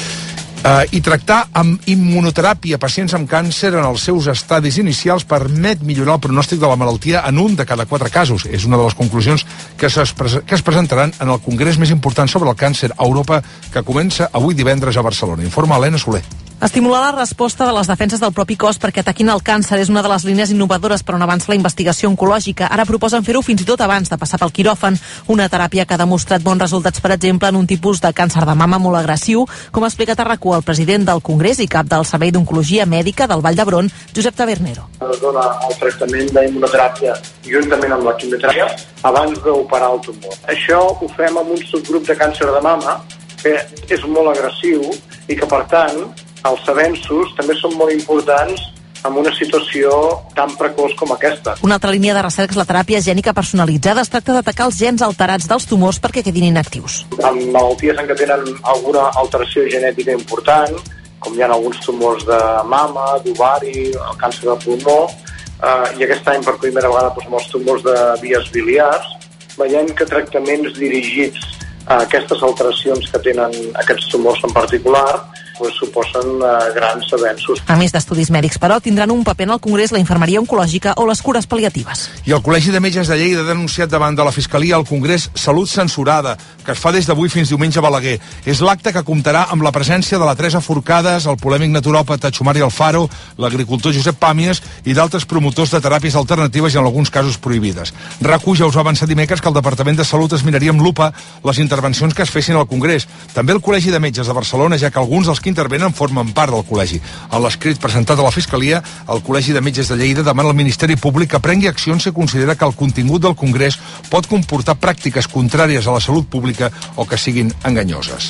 Uh, I tractar amb immunoteràpia pacients amb càncer en els seus estadis inicials permet millorar el pronòstic de la malaltia en un de cada quatre casos. És una de les conclusions que, que es presentaran en el congrés més important sobre el càncer a Europa, que comença avui divendres a Barcelona. Informa Helena Soler. Estimular la resposta de les defenses del propi cos perquè ataquin el càncer és una de les línies innovadores per on avança la investigació oncològica. Ara proposen fer-ho fins i tot abans de passar pel quiròfan, una teràpia que ha demostrat bons resultats, per exemple, en un tipus de càncer de mama molt agressiu, com ha explicat a RAC1 el president del Congrés i cap del Servei d'Oncologia Mèdica del Vall d'Hebron, Josep Tabernero. Es dona el tractament d'immunoteràpia juntament amb la quimioteràpia abans d'operar el tumor. Això ho fem amb un subgrup de càncer de mama que és molt agressiu i que, per tant, els avenços també són molt importants en una situació tan precoç com aquesta. Una altra línia de recerca és la teràpia gènica personalitzada. Es tracta d'atacar els gens alterats dels tumors perquè quedin inactius. En malalties en què tenen alguna alteració genètica important, com hi ha alguns tumors de mama, d'ovari, el càncer de pulmó, eh, i aquest any per primera vegada doncs, amb els tumors de vies biliars, veiem que tractaments dirigits a aquestes alteracions que tenen aquests tumors en particular pues, suposen uh, grans avenços. A més d'estudis mèdics, però, tindran un paper en el Congrés la infermeria oncològica o les cures pal·liatives. I el Col·legi de Metges de Lleida ha denunciat davant de la Fiscalia al Congrés Salut Censurada, que es fa des d'avui fins diumenge a Balaguer. És l'acte que comptarà amb la presència de la Teresa Forcades, el polèmic naturòpata Xumari Alfaro, l'agricultor Josep Pàmies i d'altres promotors de teràpies alternatives i en alguns casos prohibides. RAC1 ja us va avançar dimecres que el Departament de Salut es miraria amb lupa les intervencions que es fessin al Congrés. També el Col·legi de Metges de Barcelona, ja que alguns dels que intervenen formen part del col·legi. En l'escrit presentat a la Fiscalia, el Col·legi de Metges de Lleida demana al Ministeri Públic que prengui accions si considera que el contingut del Congrés pot comportar pràctiques contràries a la salut pública o que siguin enganyoses.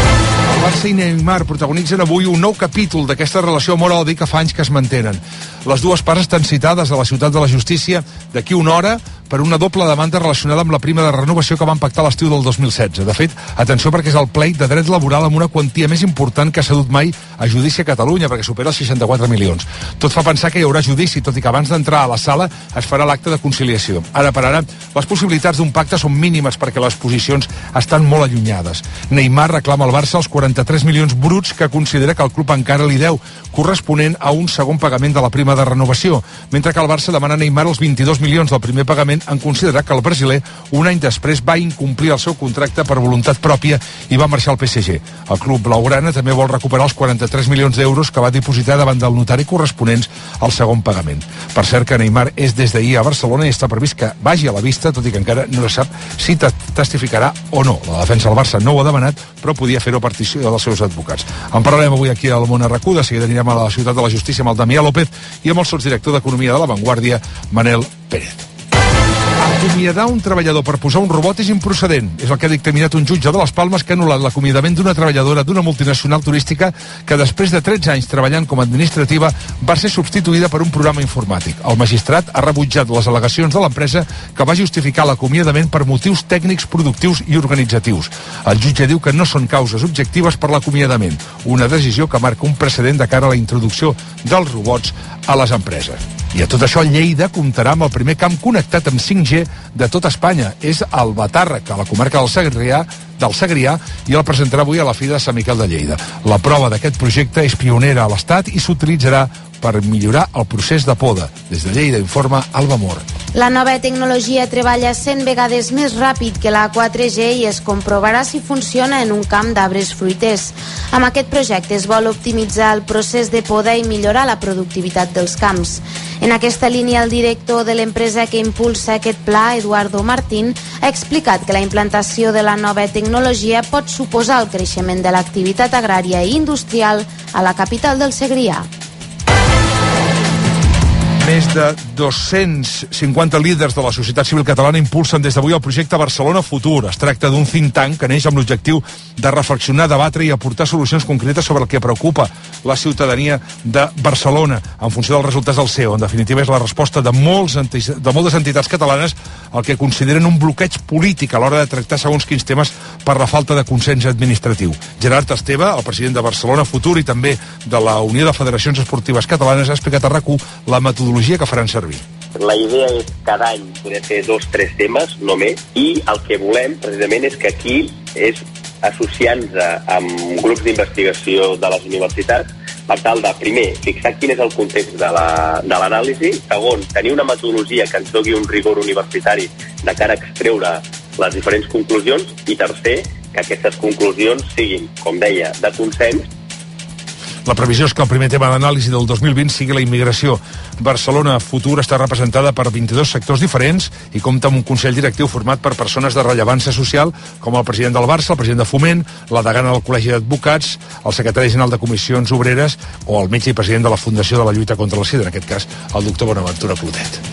El Barça i Neymar protagonitzen avui un nou capítol d'aquesta relació amor-odi que fa anys que es mantenen. Les dues parts estan citades a la Ciutat de la Justícia d'aquí una hora per una doble demanda relacionada amb la prima de renovació que van pactar l'estiu del dos mil setze. De fet, atenció perquè és el pleit de dret laboral amb una quantia més important que s'ha dut mai a judici a Catalunya, perquè supera els seixanta-quatre milions. Tot fa pensar que hi haurà judici, tot i que abans d'entrar a la sala es farà l'acte de conciliació. Ara per ara, les possibilitats d'un pacte són mínimes perquè les posicions estan molt allunyades. Neymar reclama al Barça els quaranta-tres milions bruts que considera que el club encara li deu, corresponent a un segon pagament de la prima de renovació, mentre que el Barça demana a Neymar els vint-i-dos milions del primer pagament en considerar que el brasiler un any després va incomplir el seu contracte per voluntat pròpia i va marxar al P S G. El club blaugrana també vol recuperar els quaranta-tres milions d'euros que va dipositar davant del notari corresponents al segon pagament. Per cert que Neymar és des d'ahir a Barcelona i està previst que vagi a la vista, tot i que encara no se sap si testificarà o no. La defensa del Barça no ho ha demanat, però podia fer-ho a partició dels seus advocats. En parlarem avui aquí al Món Arracú, de seguida anirem a la Ciutat de la Justícia amb el Damià López i amb el sotsdirector d'Economia de La Vanguardia, Manel Pérez. Acomiadar un treballador per posar un robot és improcedent. És el que ha dictaminat un jutge de Les Palmes que ha anul·lat l'acomiadament d'una treballadora d'una multinacional turística que després de tretze anys treballant com a administrativa va ser substituïda per un programa informàtic. El magistrat ha rebutjat les al·legacions de l'empresa que va justificar l'acomiadament per motius tècnics, productius i organitzatius. El jutge diu que no són causes objectives per l'acomiadament, una decisió que marca un precedent de cara a la introducció dels robots a les empreses. I a tot això, Lleida comptarà amb el primer camp connectat amb cinc G de tot Espanya. És el Batàrrec, a la comarca del Segrià, del Segrià, i el presentarà avui a la Fira de Sant Miquel de Lleida. La prova d'aquest projecte és pionera a l'Estat i s'utilitzarà per millorar el procés de poda. Des de Lleida informa Alba Mor. La nova tecnologia treballa cent vegades més ràpid que la quatre G i es comprovarà si funciona en un camp d'arbres fruiters. Amb aquest projecte es vol optimitzar el procés de poda i millorar la productivitat dels camps. En aquesta línia, el director de l'empresa que impulsa aquest pla, Eduardo Martín, ha explicat que la implantació de la nova tecnologia pot suposar el creixement de l'activitat agrària i industrial a la capital del Segrià. Més de dos-cents cinquanta líders de la societat civil catalana impulsen des d'avui el projecte Barcelona Futur. Es tracta d'un think tank que neix amb l'objectiu de reflexionar, debatre i aportar solucions concretes sobre el que preocupa la ciutadania de Barcelona en funció dels resultats del C E O. En definitiva, és la resposta de, molts enti- de moltes entitats catalanes al que consideren un bloqueig polític a l'hora de tractar segons quins temes per la falta de consens administratiu. Gerard Esteve, el president de Barcelona Futur i també de la Unió de Federacions Esportives Catalanes, ha explicat a RAC u la metodologia que faran servir. La idea és cada any poder fer dos o tres temes, no més, i el que volem precisament és que aquí és associant-se amb grups d'investigació de les universitats per tal de, primer, fixar quin és el context de l'anàlisi, la, segon, tenir una metodologia que ens doni un rigor universitari de cara a extreure les diferents conclusions i, tercer, que aquestes conclusions siguin, com deia, de consens. La previsió és que el primer tema d'anàlisi del dos mil vint sigui la immigració. Barcelona Futur està representada per vint-i-dos sectors diferents i compta amb un consell directiu format per persones de rellevància social, com el president del Barça, el president de Foment, la degana del Col·legi d'Advocats, el secretari general de Comissions Obreres o el metge i president de la Fundació de la Lluita contra la Sida, en aquest cas, el doctor Bonaventura Clotet.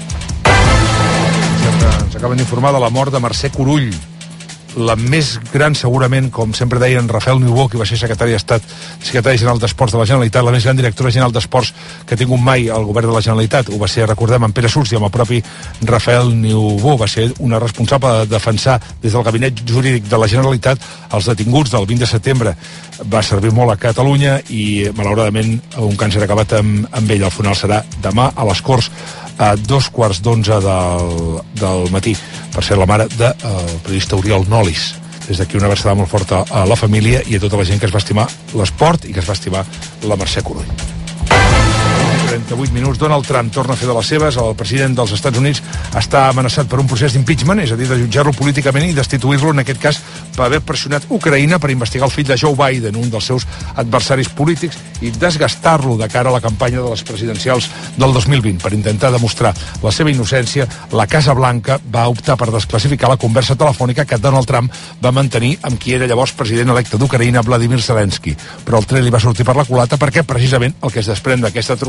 Ens acaben d'informar de la mort de Mercè Curull, la més gran, segurament, com sempre deien, Rafael Niubó, que va ser secretari d'Estat, secretari general d'Esports de la Generalitat, la més gran directora general d'Esports que ha tingut mai el govern de la Generalitat. Ho va ser, recordem, en Pere Surts i amb el propi Rafael Niubó. Va ser una responsable de defensar des del gabinet jurídic de la Generalitat els detinguts del vint de setembre. Va servir molt a Catalunya i, malauradament, un càncer ha acabat amb, amb ell. El funeral serà demà a les Corts a dos quarts d'onze del, del matí. Per ser la mare del de, uh, periodista Oriol Nolis. Des d'aquí una abraçada molt forta a la família i a tota la gent que es va estimar l'esport i que es va estimar la Mercè Curull. trenta-vuit minuts, Donald Trump torna a fer de les seves. El president dels Estats Units està amenaçat per un procés d'impeachment, és a dir, de jutjar-lo políticament i destituir-lo, en aquest cas, per haver pressionat Ucraïna per investigar el fill de Joe Biden, un dels seus adversaris polítics, i desgastar-lo de cara a la campanya de les presidencials del dos mil vint. Per intentar demostrar la seva innocència, la Casa Blanca va optar per desclassificar la conversa telefònica que Donald Trump va mantenir amb qui era llavors president electe d'Ucraïna, Vladimir Zelensky. Però el tret li va sortir per la culata perquè, precisament, el que es desprèn d'aquesta trucada és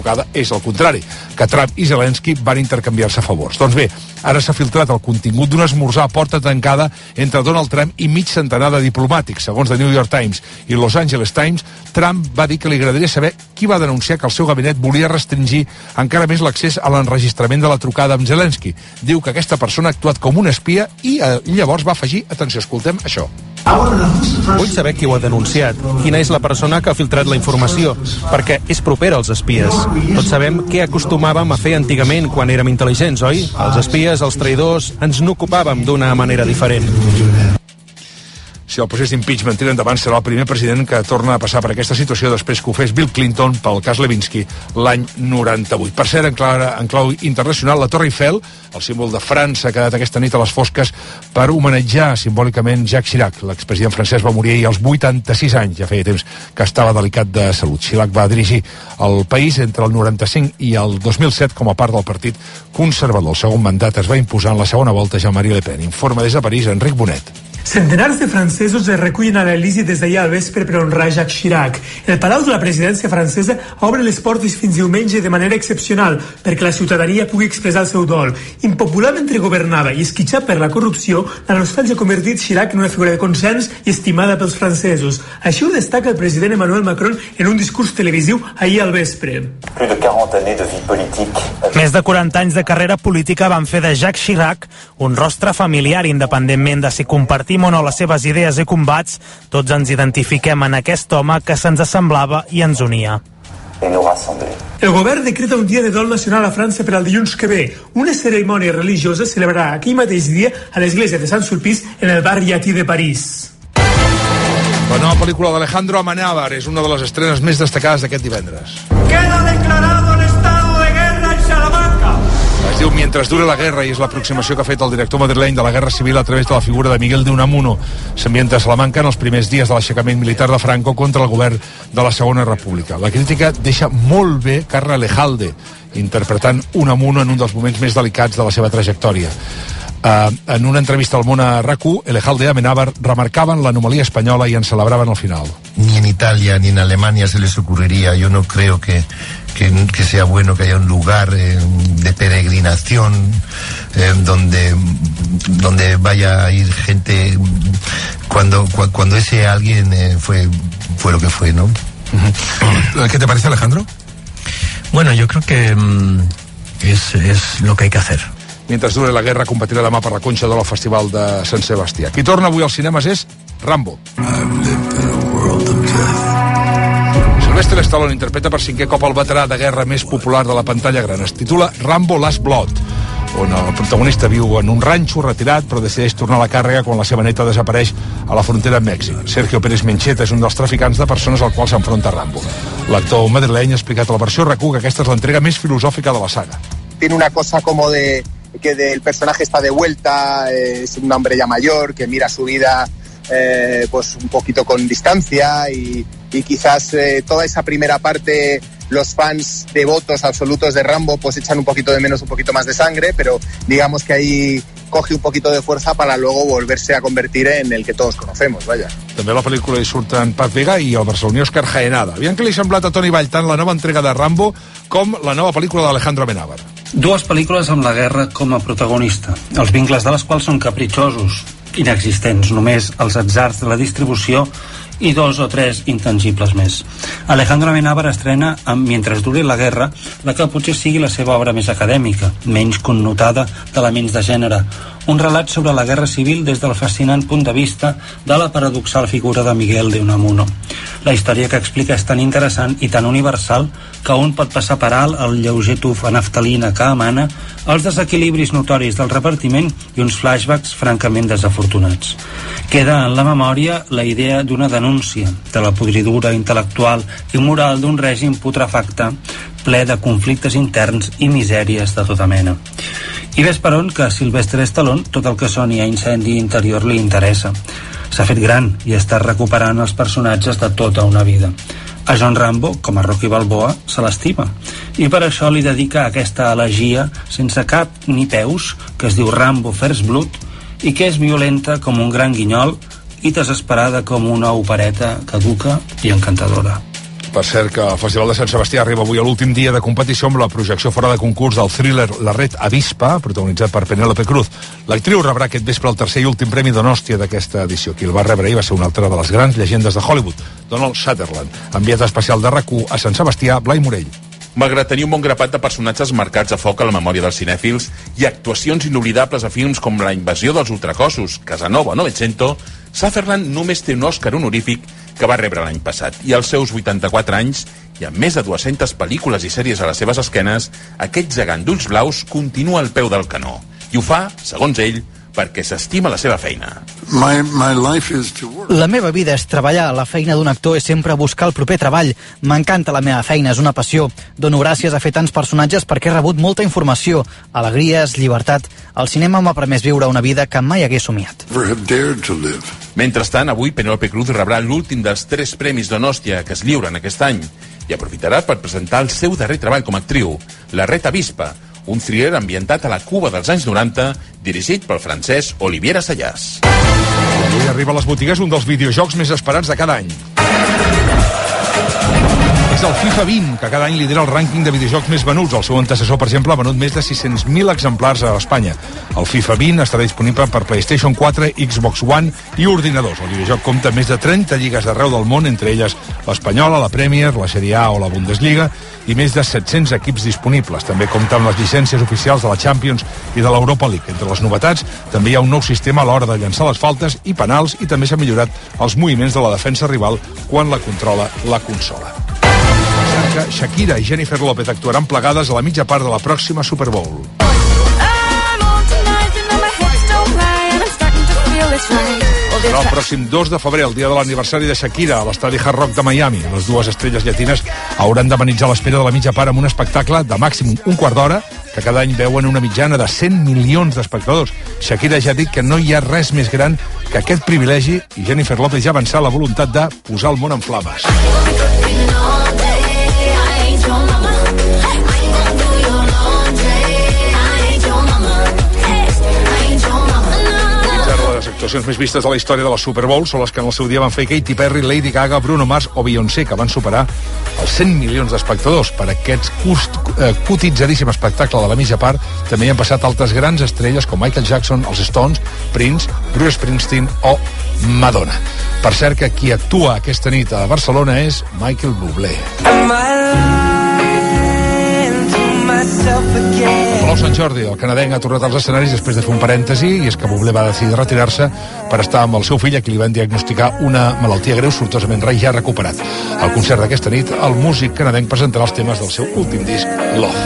és el contrari, que Trump i Zelensky van intercanviar-se favors. Doncs bé, ara s'ha filtrat el contingut d'un esmorzar a porta tancada entre Donald Trump i mig centenar de diplomàtics. Segons The New York Times i Los Angeles Times, Trump va dir que li agradaria saber qui va denunciar que el seu gabinet volia restringir encara més l'accés a l'enregistrament de la trucada amb Zelensky. Diu que aquesta persona ha actuat com un espia i eh, llavors va afegir, atenció, escoltem això. Vull saber qui ho ha denunciat, quina és la persona que ha filtrat la informació, perquè és propera als espies. Tots sabem què acostumàvem a fer antigament quan érem intel·ligents, oi? Els espies, els traïdors, ens n'ocupàvem d'una manera diferent. Si el procés d'impeachment tira endavant, serà el primer president que torna a passar per aquesta situació després que ho fes Bill Clinton pel cas Lewinsky l'any noranta-vuit. Per cert, en, clara, en clau internacional, la Torre Eiffel, el símbol de França, ha quedat aquesta nit a les fosques per homenatjar simbòlicament Jacques Chirac. L'expresident francès va morir ahir als vuitanta-sis anys, ja feia temps que estava delicat de salut. Chirac va dirigir el país entre el noranta-cinc i el dos mil set com a part del partit conservador. El segon mandat es va imposar en la segona volta Jean-Marie Le Pen. Informa des de París, Enric Bonet. Centenars de francesos es recullen a l'Elisi des d'ahir al vespre per honrar Jacques Chirac. El Palau de la presidència francesa obre les portes fins diumenge de manera excepcional perquè la ciutadania pugui expressar el seu dol. Impopular mentre governava i esquitxat per la corrupció, la nostàlgia ha convertit Chirac en una figura de consens i estimada pels francesos. Així ho destaca el president Emmanuel Macron en un discurs televisiu ahir al vespre. Més de quaranta anys de carrera política van fer de Jacques Chirac un rostre familiar, independentment de si compartim o no les seves idees i combats, tots ens identifiquem en aquest home que se'ns assemblava i ens unia. El govern decreta un dia de dol nacional a França per al dilluns que ve. Una cerimònia religiosa es celebrarà aquell mateix dia a l'església de Saint-Sulpice en el barri llatí de París. La nova pel·lícula d'Alejandro Amenábar és una de les estrenes més destacades d'aquest divendres. Queda declarado el estado de guerra en Salamanca. Es diu Mientras dure la guerra i és l'aproximació que ha fet el director madrileny de la Guerra Civil a través de la figura de Miguel de Unamuno. S'ambienta a Salamanca en els primers dies de l'aixecament militar de Franco contra el govern de la Segona República. La crítica deixa molt bé Carla Lejalde, interpretant Unamuno en un dels moments més delicats de la seva trajectòria. Uh, en una entrevista al Món a RAC1, Elejalde y Amenábar remarcaban la anomalía española y en celebraban el final. Ni en Italia ni en Alemania se les ocurriría. Yo no creo que, que, que sea bueno que haya un lugar eh, de peregrinación eh, donde, donde vaya a ir gente cuando, cu, cuando ese alguien eh, fue, fue lo que fue, ¿no? Uh-huh. ¿Qué te parece, Alejandro? Bueno, yo creo que um, es, es lo que hay que hacer. Mientras dure la guerra, competirà demà per la Concha d'Oro al Festival de Sant Sebastià. Qui torna avui als cinemes és Rambo. Sylvester Stallone interpreta per cinquè cop el veterà de guerra més popular de la pantalla gran. Es titula Rambo Last Blood, on el protagonista viu en un ranxo retirat però decideix tornar a la càrrega quan la seva neta desapareix a la frontera amb Mèxic. Sergio Pérez Mencheta és un dels traficants de persones al qual s'enfronta Rambo. L'actor madrileny ha explicat a la versió RAC1 que aquesta és l'entrega més filosòfica de la saga. Tiene una cosa como de que el personaje está de vuelta, eh, es un hombre ya mayor que mira su vida eh, pues un poquito con distancia y, y quizás eh, toda esa primera parte los fans devotos absolutos de Rambo pues echan un poquito de menos, un poquito más de sangre, pero digamos que ahí coge un poquito de fuerza para luego volverse a convertir en el que todos conocemos, vaya. També a la pel·lícula hi surten Paz Vega i el barceloní Òscar Jaenada. Aviam què li ha semblat a Toni Vall tant la nova entrega de Rambo com la nova pel·lícula d'Alejandro Amenábar. Dues pel·lícules amb la guerra com a protagonista, els vincles de les quals són capritxosos, inexistents, només els atzars de la distribució i dos o tres intangibles més. Alejandro Amenábar estrena amb Mientras dure la guerra, la que potser sigui la seva obra més acadèmica, menys connotada d'elements de gènere, un relat sobre la guerra civil des del fascinant punt de vista de la paradoxal figura de Miguel de Unamuno. La història que explica és tan interessant i tan universal que un pot passar per alt el lleuger tuf a naftalina que emana, els desequilibris notoris del repartiment i uns flashbacks francament desafortunats. Queda en la memòria la idea d'una denúncia de la podridura intel·lectual i moral d'un règim putrefacte ple de conflictes interns i misèries de tota mena. I ves per on que a Sylvester Stallone tot el que soni a incendi interior li interessa. S'ha fet gran i està recuperant els personatges de tota una vida. A John Rambo, com a Rocky Balboa, se l'estima. I per això li dedica aquesta elegia sense cap ni peus, que es diu Rambo First Blood, i que és violenta com un gran guinyol i desesperada com una opereta caduca i encantadora. Per cert, que el Festival de Sant Sebastià arriba avui a l'últim dia de competició amb la projecció fora de concurs del thriller La Red Avispa, protagonitzat per Penélope Cruz. L'actriu rebrà aquest vespre el tercer i últim premi Donòstia d'aquesta edició. Qui el va rebre ahir va ser una altra de les grans llegendes de Hollywood, Donald Sutherland. Enviat especial de RAC u a Sant Sebastià, Blai Morell. Malgrat tenir un bon grapat de personatges marcats a foc a la memòria dels cinèfils i actuacions inoblidables a films com La invasió dels ultracossos, Casanova o Novecento, Sutherland només té un Òscar honorífic que va rebre l'any passat. I als seus vuitanta-quatre anys, i amb més de dues-centes pel·lícules i sèries a les seves esquenes, aquest gegant d'ulls blaus continua al peu del canó. I ho fa, segons ell, perquè s'estima la seva feina. My, my life is to work. La meva vida és treballar. La feina d'un actor és sempre buscar el proper treball. M'encanta la meva feina, és una passió. Dono gràcies a fer tants personatges perquè he rebut molta informació, alegries, llibertat. El cinema m'ha permès viure una vida que mai hagués somiat. Mentrestant, avui Penélope Cruz rebrà l'últim dels tres premis Donòstia que es lliuren aquest any i aprofitarà per presentar el seu darrer treball com a actriu, La Red Avispa, un thriller ambientat a la Cuba dels anys noranta, dirigit pel francès Olivier Assayas. Avui arriba a les botigues un dels videojocs més esperats de cada any. És el FIFA vint, que cada any lidera el rànquing de videojocs més venuts. El seu antecessor, per exemple, ha venut més de sis-cents mil exemplars a Espanya. El FIFA vint estarà disponible per PlayStation quatre, Xbox One i ordinadors. El videojoc compta amb més de trenta lligues d'arreu del món, entre elles l'Espanyola, la Premier, la Serie A o la Bundesliga, i més de set-cents equips disponibles. També compta amb les llicències oficials de la Champions i de l'Europa League. Entre les novetats, també hi ha un nou sistema a l'hora de llançar les faltes i penals, i també s'ha millorat els moviments de la defensa rival quan la controla la consola. Shakira i Jennifer López actuaran plegades a la mitja part de la pròxima Super Bowl. Serà el pròxim dos de febrer, el dia de l'aniversari de Shakira, a l'estadi Hard Rock de Miami. Les dues estrelles llatines hauran d'amenitzar l'espera de la mitja part amb un espectacle de màxim un quart d'hora, que cada any veuen una mitjana de cent milions d'espectadors. Shakira ja ha dit que no hi ha res més gran que aquest privilegi, i Jennifer López ja ha avançat la voluntat de posar el món en flames. Les actuacions més vistes de la història de la Super Bowl són les que en el seu dia van fer Katy Perry, Lady Gaga, Bruno Mars o Beyoncé, que van superar els cent milions d'espectadors. Per aquest cust, eh, cotitzadíssim espectacle de la mitja part també hi han passat altres grans estrelles com Michael Jackson, els Stones, Prince, Bruce Springsteen o Madonna. Per cert, que qui actua aquesta nit a Barcelona és Michael Bublé. Palau Sant Jordi, el canadenc ha tornat als escenaris després de fer un parèntesi, i és que Bublé va decidir retirar-se per estar amb el seu fill, a qui li van diagnosticar una malaltia greu, sortosament rai ja recuperat. Al concert d'aquesta nit, el músic canadenc presentarà els temes del seu últim disc, Love.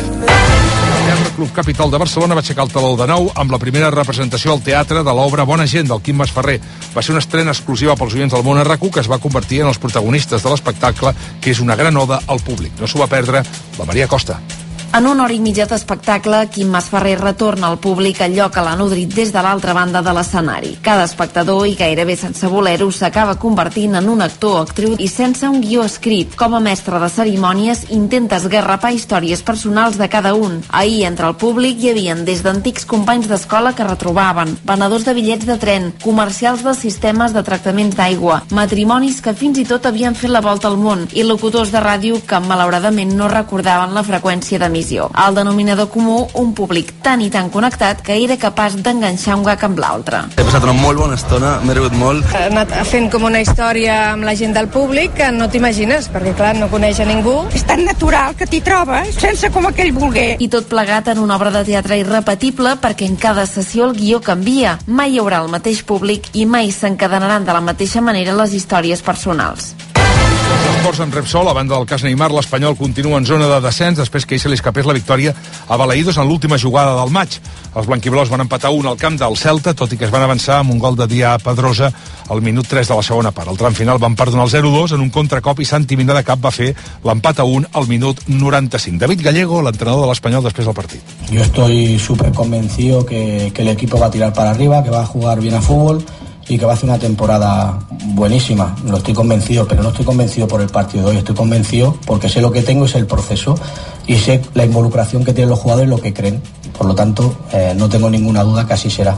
El Teatre Club Capital de Barcelona va aixecar el teló de nou amb la primera representació al teatre de l'obra Bona gent, del Quim Masferrer. Va ser una estrena exclusiva pels oients del món a RAC u, que es va convertir en els protagonistes de l'espectacle, que és una gran oda al públic. No s'ho va perdre la Maria Costa. En una hora i mitja d'espectacle, Quim Masferrer retorna al públic allò que l'ha nodrit des de l'altra banda de l'escenari. Cada espectador, i gairebé sense voler-ho, s'acaba convertint en un actor o actriu i sense un guió escrit. Com a mestre de cerimònies, intenta esgarrapar històries personals de cada un. Ahir, entre el públic, hi havien des d'antics companys d'escola que retrobaven, venedors de bitllets de tren, comercials dels sistemes de tractaments d'aigua, matrimonis que fins i tot havien fet la volta al món, i locutors de ràdio que, malauradament, no recordaven la freqüència d'emissió. El denominador comú, un públic tan i tan connectat que era capaç d'enganxar un gag amb l'altre. He passat una molt bona estona, m'he rigut molt. He anat fent com una història amb la gent del públic que no t'imagines, perquè clar, no coneix a ningú. És tan natural que t'hi trobes, sense com aquell volguer. I tot plegat en una obra de teatre irrepetible, perquè en cada sessió el guió canvia. Mai hi haurà el mateix públic i mai s'encadenaran de la mateixa manera les històries personals. Els esports amb Repsol, a banda del cas Neymar, l'Espanyol continua en zona de descens després que ell se li escapés la victòria a Balaïdos en l'última jugada del maig. Els blanquiblós van empatar un al camp del Celta, tot i que es van avançar amb un gol de Dià Pedrosa al minut tres de la segona part. Al tram final van perdonar el zero dos en un contracop i Santi Mina de Cap va fer l'empat a un al minut noranta-cinc. David Gallego, l'entrenador de l'Espanyol, després del partit. Yo estoy súper convencido que, que el equipo va a tirar para arriba, que va a jugar bien a fútbol y que va a hacer una temporada buenísima. Lo estoy convencido, pero no estoy convencido por el partido de hoy, estoy convencido porque sé lo que tengo, es el proceso y sé la involucración que tienen los jugadores y lo que creen. Por lo tanto, eh, no tengo ninguna duda que así será.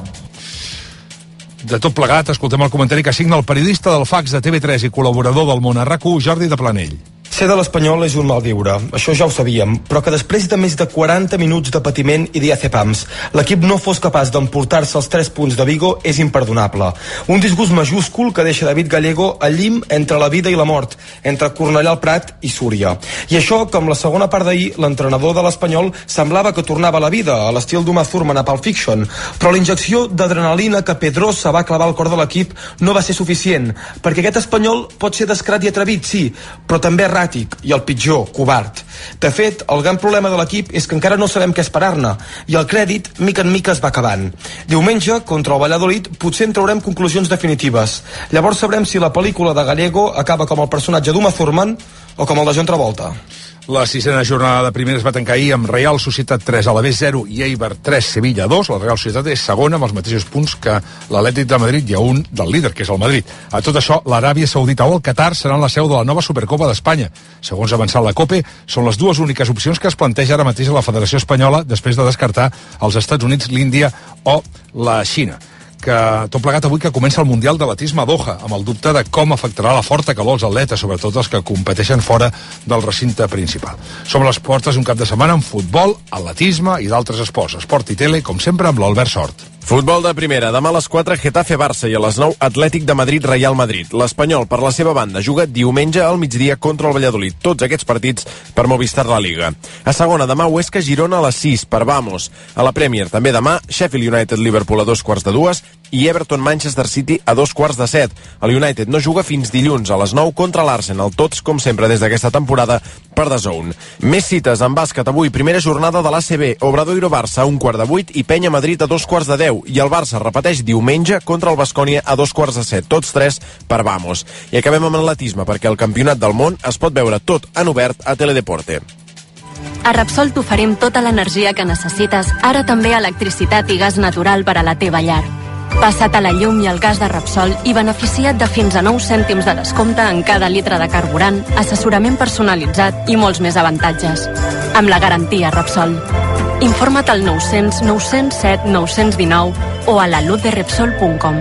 De tot plegat, escoltem el comentari que signa el periodista del Fax de T V tres i col·laborador del Món a RAC u, Jordi de Planell. Ser de l'Espanyol és un malviure, això ja ho sabíem, però que després de més de quaranta minuts de patiment i diazepams, l'equip no fos capaç d'emportar-se els tres punts de Vigo és imperdonable. Un disgust majúscul que deixa David Gallego al llim entre la vida i la mort, entre Cornellà al Prat i Súria. I això, com la segona part d'ahir, l'entrenador de l'Espanyol semblava que tornava a la vida, a l'estil d'Uma Thurman a Pulp Fiction, però la injecció d'adrenalina que Pedrosa va clavar al cor de l'equip no va ser suficient, perquè aquest Espanyol pot ser descarat i atrevit, sí, però també erràtic i el pitjor, covard. De fet, el gran problema de l'equip és que encara no sabem què esperar-ne i el crèdit, mica en mica, es va acabant. Diumenge, contra el Valladolid, potser en traurem conclusions definitives. Llavors sabrem si la pel·lícula de Gallego acaba com el personatge d'Uma Thurman o com el de John Travolta. La sisena jornada de primera es va tancar ahir amb Real Societat tres, Alavés zero i Eibar tres, Sevilla dos. La Real Societat és segona amb els mateixos punts que l'Atlètic de Madrid i a un del líder, que és el Madrid. A tot això, l'Aràbia Saudita o el Qatar seran la seu de la nova Supercopa d'Espanya. Segons ha avançat la COPE, són les dues úniques opcions que es planteja ara mateix a la Federació Espanyola després de descartar els Estats Units, l'Índia o la Xina. Que tot plegat avui que comença el Mundial d'Atletisme a Doha, amb el dubte de com afectarà la forta calor als atletes, sobretot els que competeixen fora del recinte principal. Som a les portes un cap de setmana amb futbol, atletisme i d'altres esports. Esport i tele, com sempre, amb l'Albert Sort. Futbol de primera, demà a les quatre Getafe-Barça i a les nou Atlètic de Madrid-Real Madrid. L'Espanyol, per la seva banda, juga diumenge al migdia contra el Valladolid. Tots aquests partits per Movistar la Liga. A segona, demà Huesca-Girona a les sis per Vamos. A la Premier, també demà, Sheffield United-Liverpool a dos quarts de dues i Everton-Manchester City a dos quarts de set. El United no juga fins dilluns a les nou contra l'Arsenal, tots, com sempre, des d'aquesta temporada per D A Z N. Més cites en bàsquet avui, primera jornada de l'A C B, Obradoiro-Barça a un quart de vuit i Penya-Madrid a dos quarts de deu. I el Barça repeteix diumenge contra el Baskonia a dos quarts de set, tots tres per Vamos. I acabem amb atletisme, perquè el Campionat del Món es pot veure tot en obert a Teledeporte. A Repsol t'oferim tota l'energia que necessites, ara també electricitat i gas natural per a la teva llar. Passa't a la llum i al gas de Repsol i beneficia't de fins a nou cèntims de descompte en cada litre de carburant, assessorament personalitzat i molts més avantatges. Amb la garantia Repsol. Informa't al nou cents nou cents set nou cents dinou o a la luz de repsol punt com.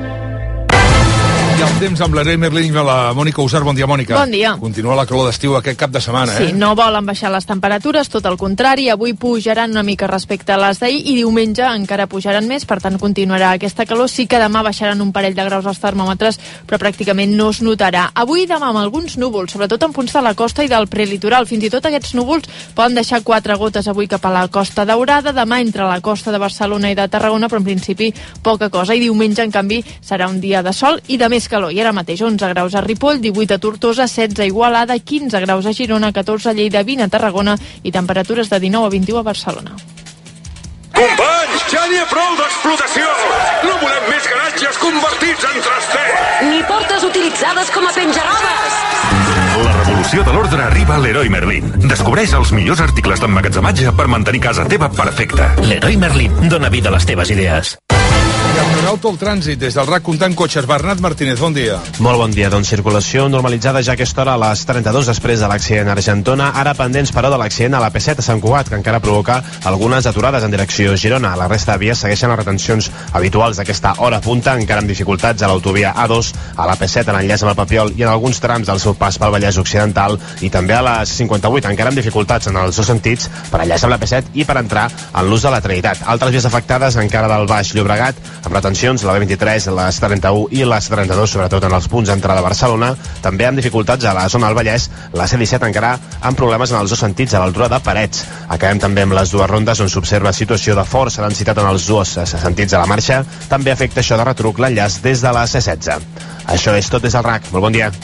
I el temps amb l'Heroi Merlin i la Mònica Usar. Bon dia, Mònica. Bon dia. Continua la calor d'estiu aquest cap de setmana, sí, eh? Sí, no volen baixar les temperatures, tot el contrari. Avui pujaran una mica respecte a les d'ahir i diumenge encara pujaran més, per tant continuarà aquesta calor. Sí que demà baixaran un parell de graus els termòmetres, però pràcticament no es notarà. Avui i demà amb alguns núvols, sobretot en punts de la costa i del prelitoral. Fins i tot aquests núvols poden deixar quatre gotes avui cap a la Costa Daurada, demà entre la costa de Barcelona i de Tarragona, però en principi poca cosa. I diumenge, en canvi, serà un dia de sol i de més calor. I ara mateix onze graus a Ripoll, divuit a Tortosa, setze a Igualada, quinze graus a Girona, catorze a Lleida, vint a Tarragona i temperatures de dinou a vint-i-u a Barcelona. Companys, ja n'hi ha prou d'explotació! No volem més garatges convertits en traster! Ni portes utilitzades com a penjarobes! La revolució de l'ordre arriba a Leroy Merlin. Descobreix els millors articles d'emmagatzematge per mantenir casa teva perfecta. Leroy Merlin, dona vida a les teves idees. I amb un auto al trànsit, des del R A C comptant cotxes. Bernat Martínez, bon dia. Molt bon dia, doncs circulació normalitzada ja a aquesta hora a les trenta-dos després de l'accident a Argentona, ara pendents però de l'accident a la P set a Sant Cugat, que encara provoca algunes aturades en direcció Girona. La resta de vies segueixen les retencions habituals d'aquesta hora punta, encara amb dificultats a l'autovia A dos, a la P set en enllaç amb el Papiol i en alguns trams del seu pas pel Vallès Occidental, i també a la C cinquanta-vuit, encara amb dificultats en els dos sentits per enllaç amb la P set i per entrar en l'ús de la Trinitat. Altres vies afectades encara del Baix Llobregat, amb retencions la B vint-i-tres, la C trenta-u i la C trenta-dos, sobretot en els punts d'entrada a Barcelona, també amb dificultats a la zona del Vallès, la C disset encara amb problemes en els dos sentits a l'altura de Parets. Acabem també amb les dues rondes on s'observa situació de força densitat en els dos sentits de la marxa, també afecta això de retruc l'enllaç des de la C setze. Això és tot des del R A C. Molt bon dia.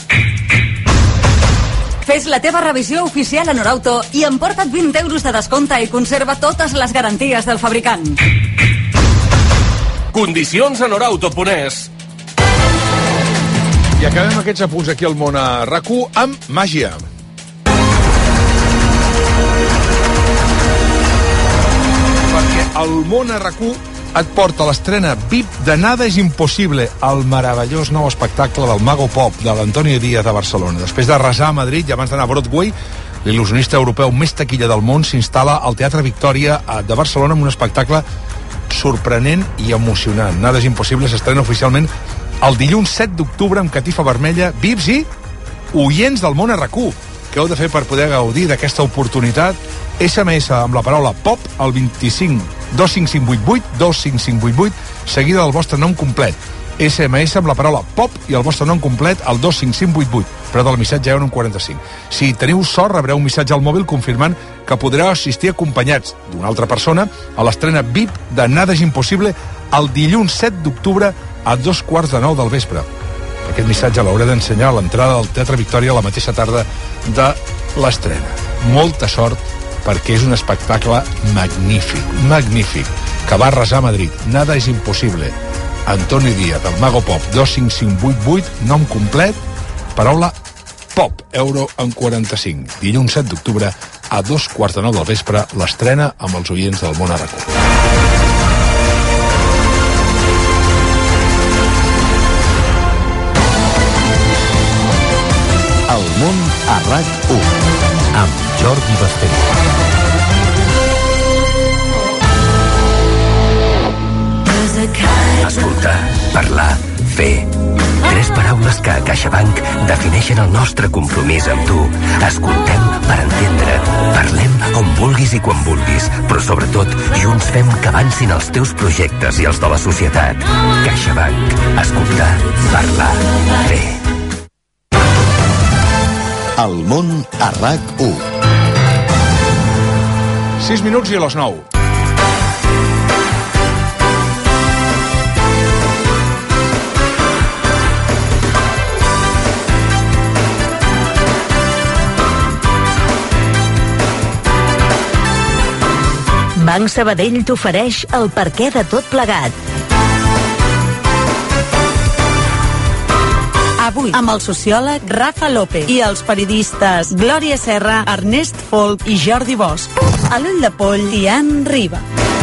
Fes la teva revisió oficial a Norauto i emporta't vint euros de descompte i conserva totes les garanties del fabricant. Condicions a norauto punt es. I acabem aquests apunts aquí al món a R A C u amb màgia. Perquè el món a R A C u et porta l'estrena V I P de Nada és impossible, el meravellós nou espectacle del Mago Pop de l'Antonio Díaz de Barcelona. Després de resar a Madrid i abans d'anar a Broadway, l'il·lusionista europeu més taquilla del món s'instal·la al Teatre Victòria de Barcelona amb un espectacle sorprenent i emocionant. Nada és impossible s'estrena oficialment el dilluns set d'octubre amb catifa vermella, V I Ps i oients del món a R A C u. que heu de fer per poder gaudir d'aquesta oportunitat? S M S amb la paraula POP al vint-i-cinc dos cinc cinc vuit vuit dos cinc cinc vuit vuit, seguida del vostre nom complet. S M S amb la paraula POP i el vostre nom complet al dos cinc cinc vuit vuit, però del missatge hi ha un quaranta-cinc. Si teniu sort, rebreu un missatge al mòbil confirmant que podreu assistir acompanyats d'una altra persona a l'estrena V I P de Nada és impossible el dilluns set d'octubre a dos quarts de nou del vespre. Aquest missatge l'hauré d'ensenyar a l'entrada del Teatre Victòria la mateixa tarda de l'estrena. Molta sort, perquè és un espectacle magnífic, magnífic, que va arrasar a Madrid. Nada és impossible. Antoni Díaz, del Mago Pop, dos cinc cinc vuit vuit, nom complet, paraula POP, euro en quaranta-cinc. Dilluns set d'octubre a dos quarts de nou del vespre, l'estrena amb els oients del món a RAC u. El món a RAC u amb Jordi Basté. Escoltar, parlar, fer. Tres paraules que a CaixaBank defineixen el nostre compromís amb tu. Escoltem per entendre. Parlem on vulguis i quan vulguis, però sobretot junts fem que avancin els teus projectes i els de la societat. CaixaBank. Escoltar, parlar, fer. El món a RAC u. sis minuts i a les nou. Banc Sabadell t'ofereix el perquè de tot plegat. Avui, amb el sociòleg Rafa López i els periodistes Glòria Serra, Ernest Folk i Jordi Bosch. A l'ull de poll, Tian Riba.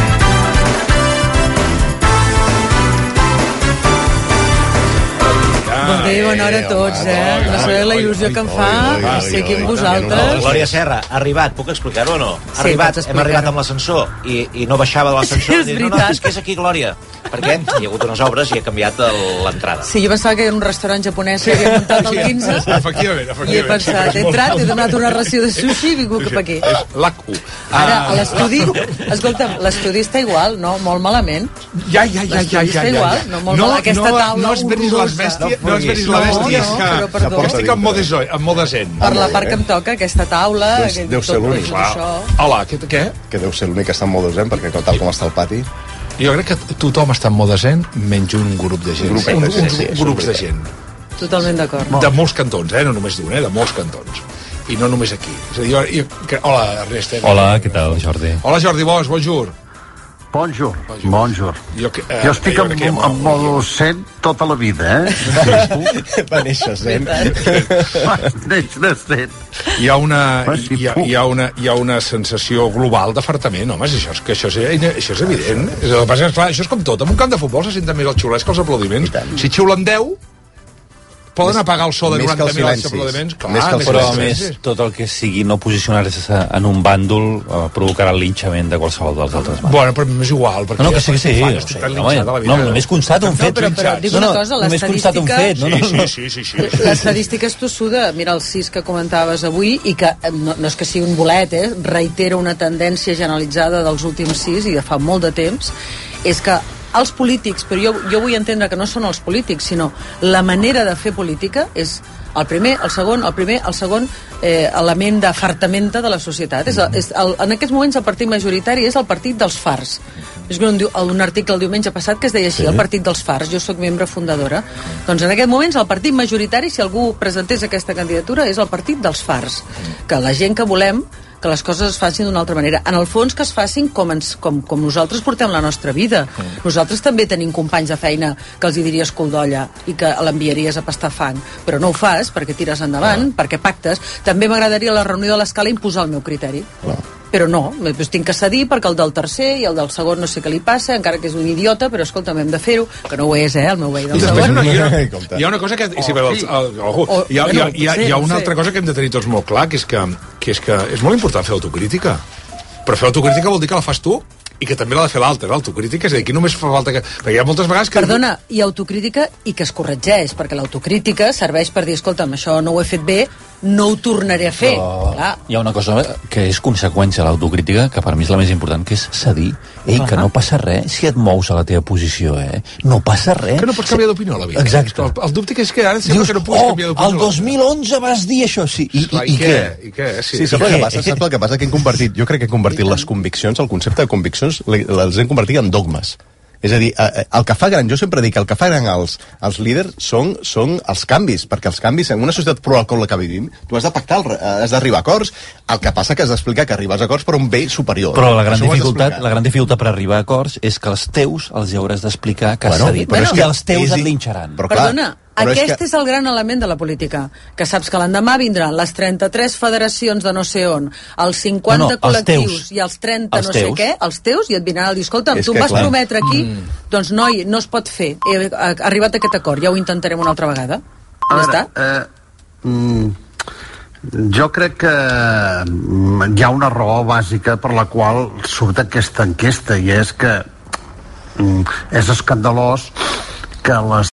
Bon dia i bona hora a tots, eh? No sabeu la il·lusió que em fa ser aquí amb vosaltres. Glòria Serra, ha arribat, puc explicar-ho o no? Ha Sí, arribat, pots hem explicar. arribat amb l'ascensor i, i no baixava de l'ascensor. Sí, és I dic, no, no, veritat. és que és aquí, Glòria. Perquè hi ha hagut unes obres i he canviat el- l'entrada. Sí, jo pensava que era un restaurant japonès que havia muntat el quinze Efectivament, i he efectivament. pensat, he entrat, he demanat una ració de sushi i he vingut cap aquí. És l'H u. Ara, a l'estudi, escolta'm, l'estudi està igual, no? Molt malament. Ja, ja, ja, ja, L'estudi ja, està ja, igual, ja. no? Molt No, mal, aquesta no, taula no esperis les horrorosa. bèsties, no esperis la bèstia, No, que, però perdó. que estic en mode, zo- en mode zen. Per la part que em toca, aquesta taula, Deu- aquest- deu ser tot, l'únic. tot això. Hola, què? què? Que deu ser l'únic que està en mode zen, perquè tal com està el pati... Jo crec que tothom està en mode zen, menys un grup de gent. Un grupet, Un- sí, uns sí, és grups de veritat. gent. Totalment d'acord. De molts cantons, eh? No només d'un, eh? De molts cantons. I no només aquí. És a dir, jo, jo, que, hola, Ernest. Eh? Hola, què tal, Jordi? Hola, Jordi Bosch, bonjour. Bonjour, bonjour. Jo, que, eh, Jo estic jo en, crec que hi ha en modo zen tota la vida, eh? Va néixer zen. Neix de zen. Hi ha una, hi ha, hi ha una, hi ha una sensació global d'afartament, home, si això és, que això és, això és evident. El que passa és, clar, això és com tot. En un camp de futbol se senten més els xiulets que els aplaudiments. Si xiulen deu, poden Més- apagar el so de més que els quaranta mil als silencis. aplaudiments. Clar, Més que els Però, a els més, silencis. tot el que sigui no posicionar-se en un bàndol eh, provocarà el linxament de qualsevol dels altres bàndols. Bueno, però m'és igual. Perquè No, no, que sí, que sí. Fan, No, estic sé, tan home, linxat a la vida. no, només constato un fet. No, però, però dic No, una no, cosa, només constato un fet. No, no, Sí, no. sí, sí, sí, sí. L'estadística és tossuda. Mira el sis que comentaves avui i que eh, no, no és que sigui un bolet, eh? Reitera una tendència generalitzada dels últims sis i de fa molt de temps, és que els polítics, però jo, jo vull entendre que no són els polítics, sinó la manera de fer política és el primer, el segon, el primer, el segon eh, element d'afartamenta de la societat. És, el, és el, en aquests moments el partit majoritari és el partit dels fars. És un, un article el diumenge passat que es deia així, Sí. el partit dels fars. Jo sóc membre fundadora. Doncs en aquests moments el partit majoritari, si algú presentés aquesta candidatura, és el partit dels fars. Que la gent que volem que les coses es facin d'una altra manera. En el fons, que es facin com, ens, com, com nosaltres portem la nostra vida. Mm. Nosaltres també tenim companys de feina que els hi diries cul d'olla i que l'enviaries a pastar fang, però no ho fas perquè tires endavant, ah. perquè pactes. També m'agradaria a la reunió de l'escala imposar el meu criteri. Ah. Però no, doncs tinc que cedir perquè el del tercer i el del segon no sé què li passa, encara que és un idiota, però escolta'm, hem de fer-ho, que no ho és, eh, el meu veí del I després segon. una, hi, ha, hi ha una cosa que... Oh, sí, però, el, el, algú, O- hi ha, hi ha, bueno, hi ha, potser, hi ha no una sé. altra cosa que hem de tenir tots molt clar, que és que, que és que és molt important fer autocrítica. Però fer autocrítica vol dir que la fas tu i que també l'ha de fer l'altre, l'autocrítica, és a dir, aquí només fa falta que... Perquè hi ha moltes vegades que... Perdona, i autocrítica i que es corregeix, perquè l'autocrítica serveix per dir, escolta'm, això no ho he fet bé, no ho tornaré a fer. Però Clar. hi ha una cosa que és conseqüència de l'autocrítica, que per mi és la més important, que és cedir. Ei, Clar. que no passa res si et mous a la teva posició, eh? No passa res. Que no pots canviar d'opinió a la vida. Exacte. El, el dubte que és que ara sembla Dius, que no puguis oh, canviar d'opinió. el dos mil onze vas dir això, sí. I, Clar, i, i, què? què? I què? Sí, Sí, saps I el que què? passa? Saps el que passa? Que hem convertit, jo crec que hem convertit les conviccions, el concepte de conviccions, le- les hem convertit en dogmes. És a dir, eh, eh, el que fa gran, jo sempre dic que el que fa gran els, els líders són, són els canvis, perquè els canvis en una societat plural com la que vivim, tu has de pactar, el, re- has d'arribar a acords, el que passa que has d'explicar que arribes a acords per un bé superior. Però la gran, Això ho has dificultat, d'explicar. la gran dificultat per arribar a acords és que els teus els hi hauràs d'explicar que has Bueno, cedit. però és I que els teus és- et linxaran. Però clar, Perdona, però és aquest que- és el gran element de la política, que saps que l'endemà vindran les trenta-tres federacions de no sé on, els cinquanta No, no, els col·lectius teus. i els trenta Els no sé teus. què, els teus, i et vindran a dir, escolta, És tu em que, vas clar. prometre aquí, Mm. doncs noi, no es pot fer, he ha arribat a aquest acord, ja ho intentarem una altra vegada. A Ja veure, està. eh, mm, jo crec que mm, hi ha una raó bàsica per la qual surt aquesta enquesta, i és que mm, és escandalós que les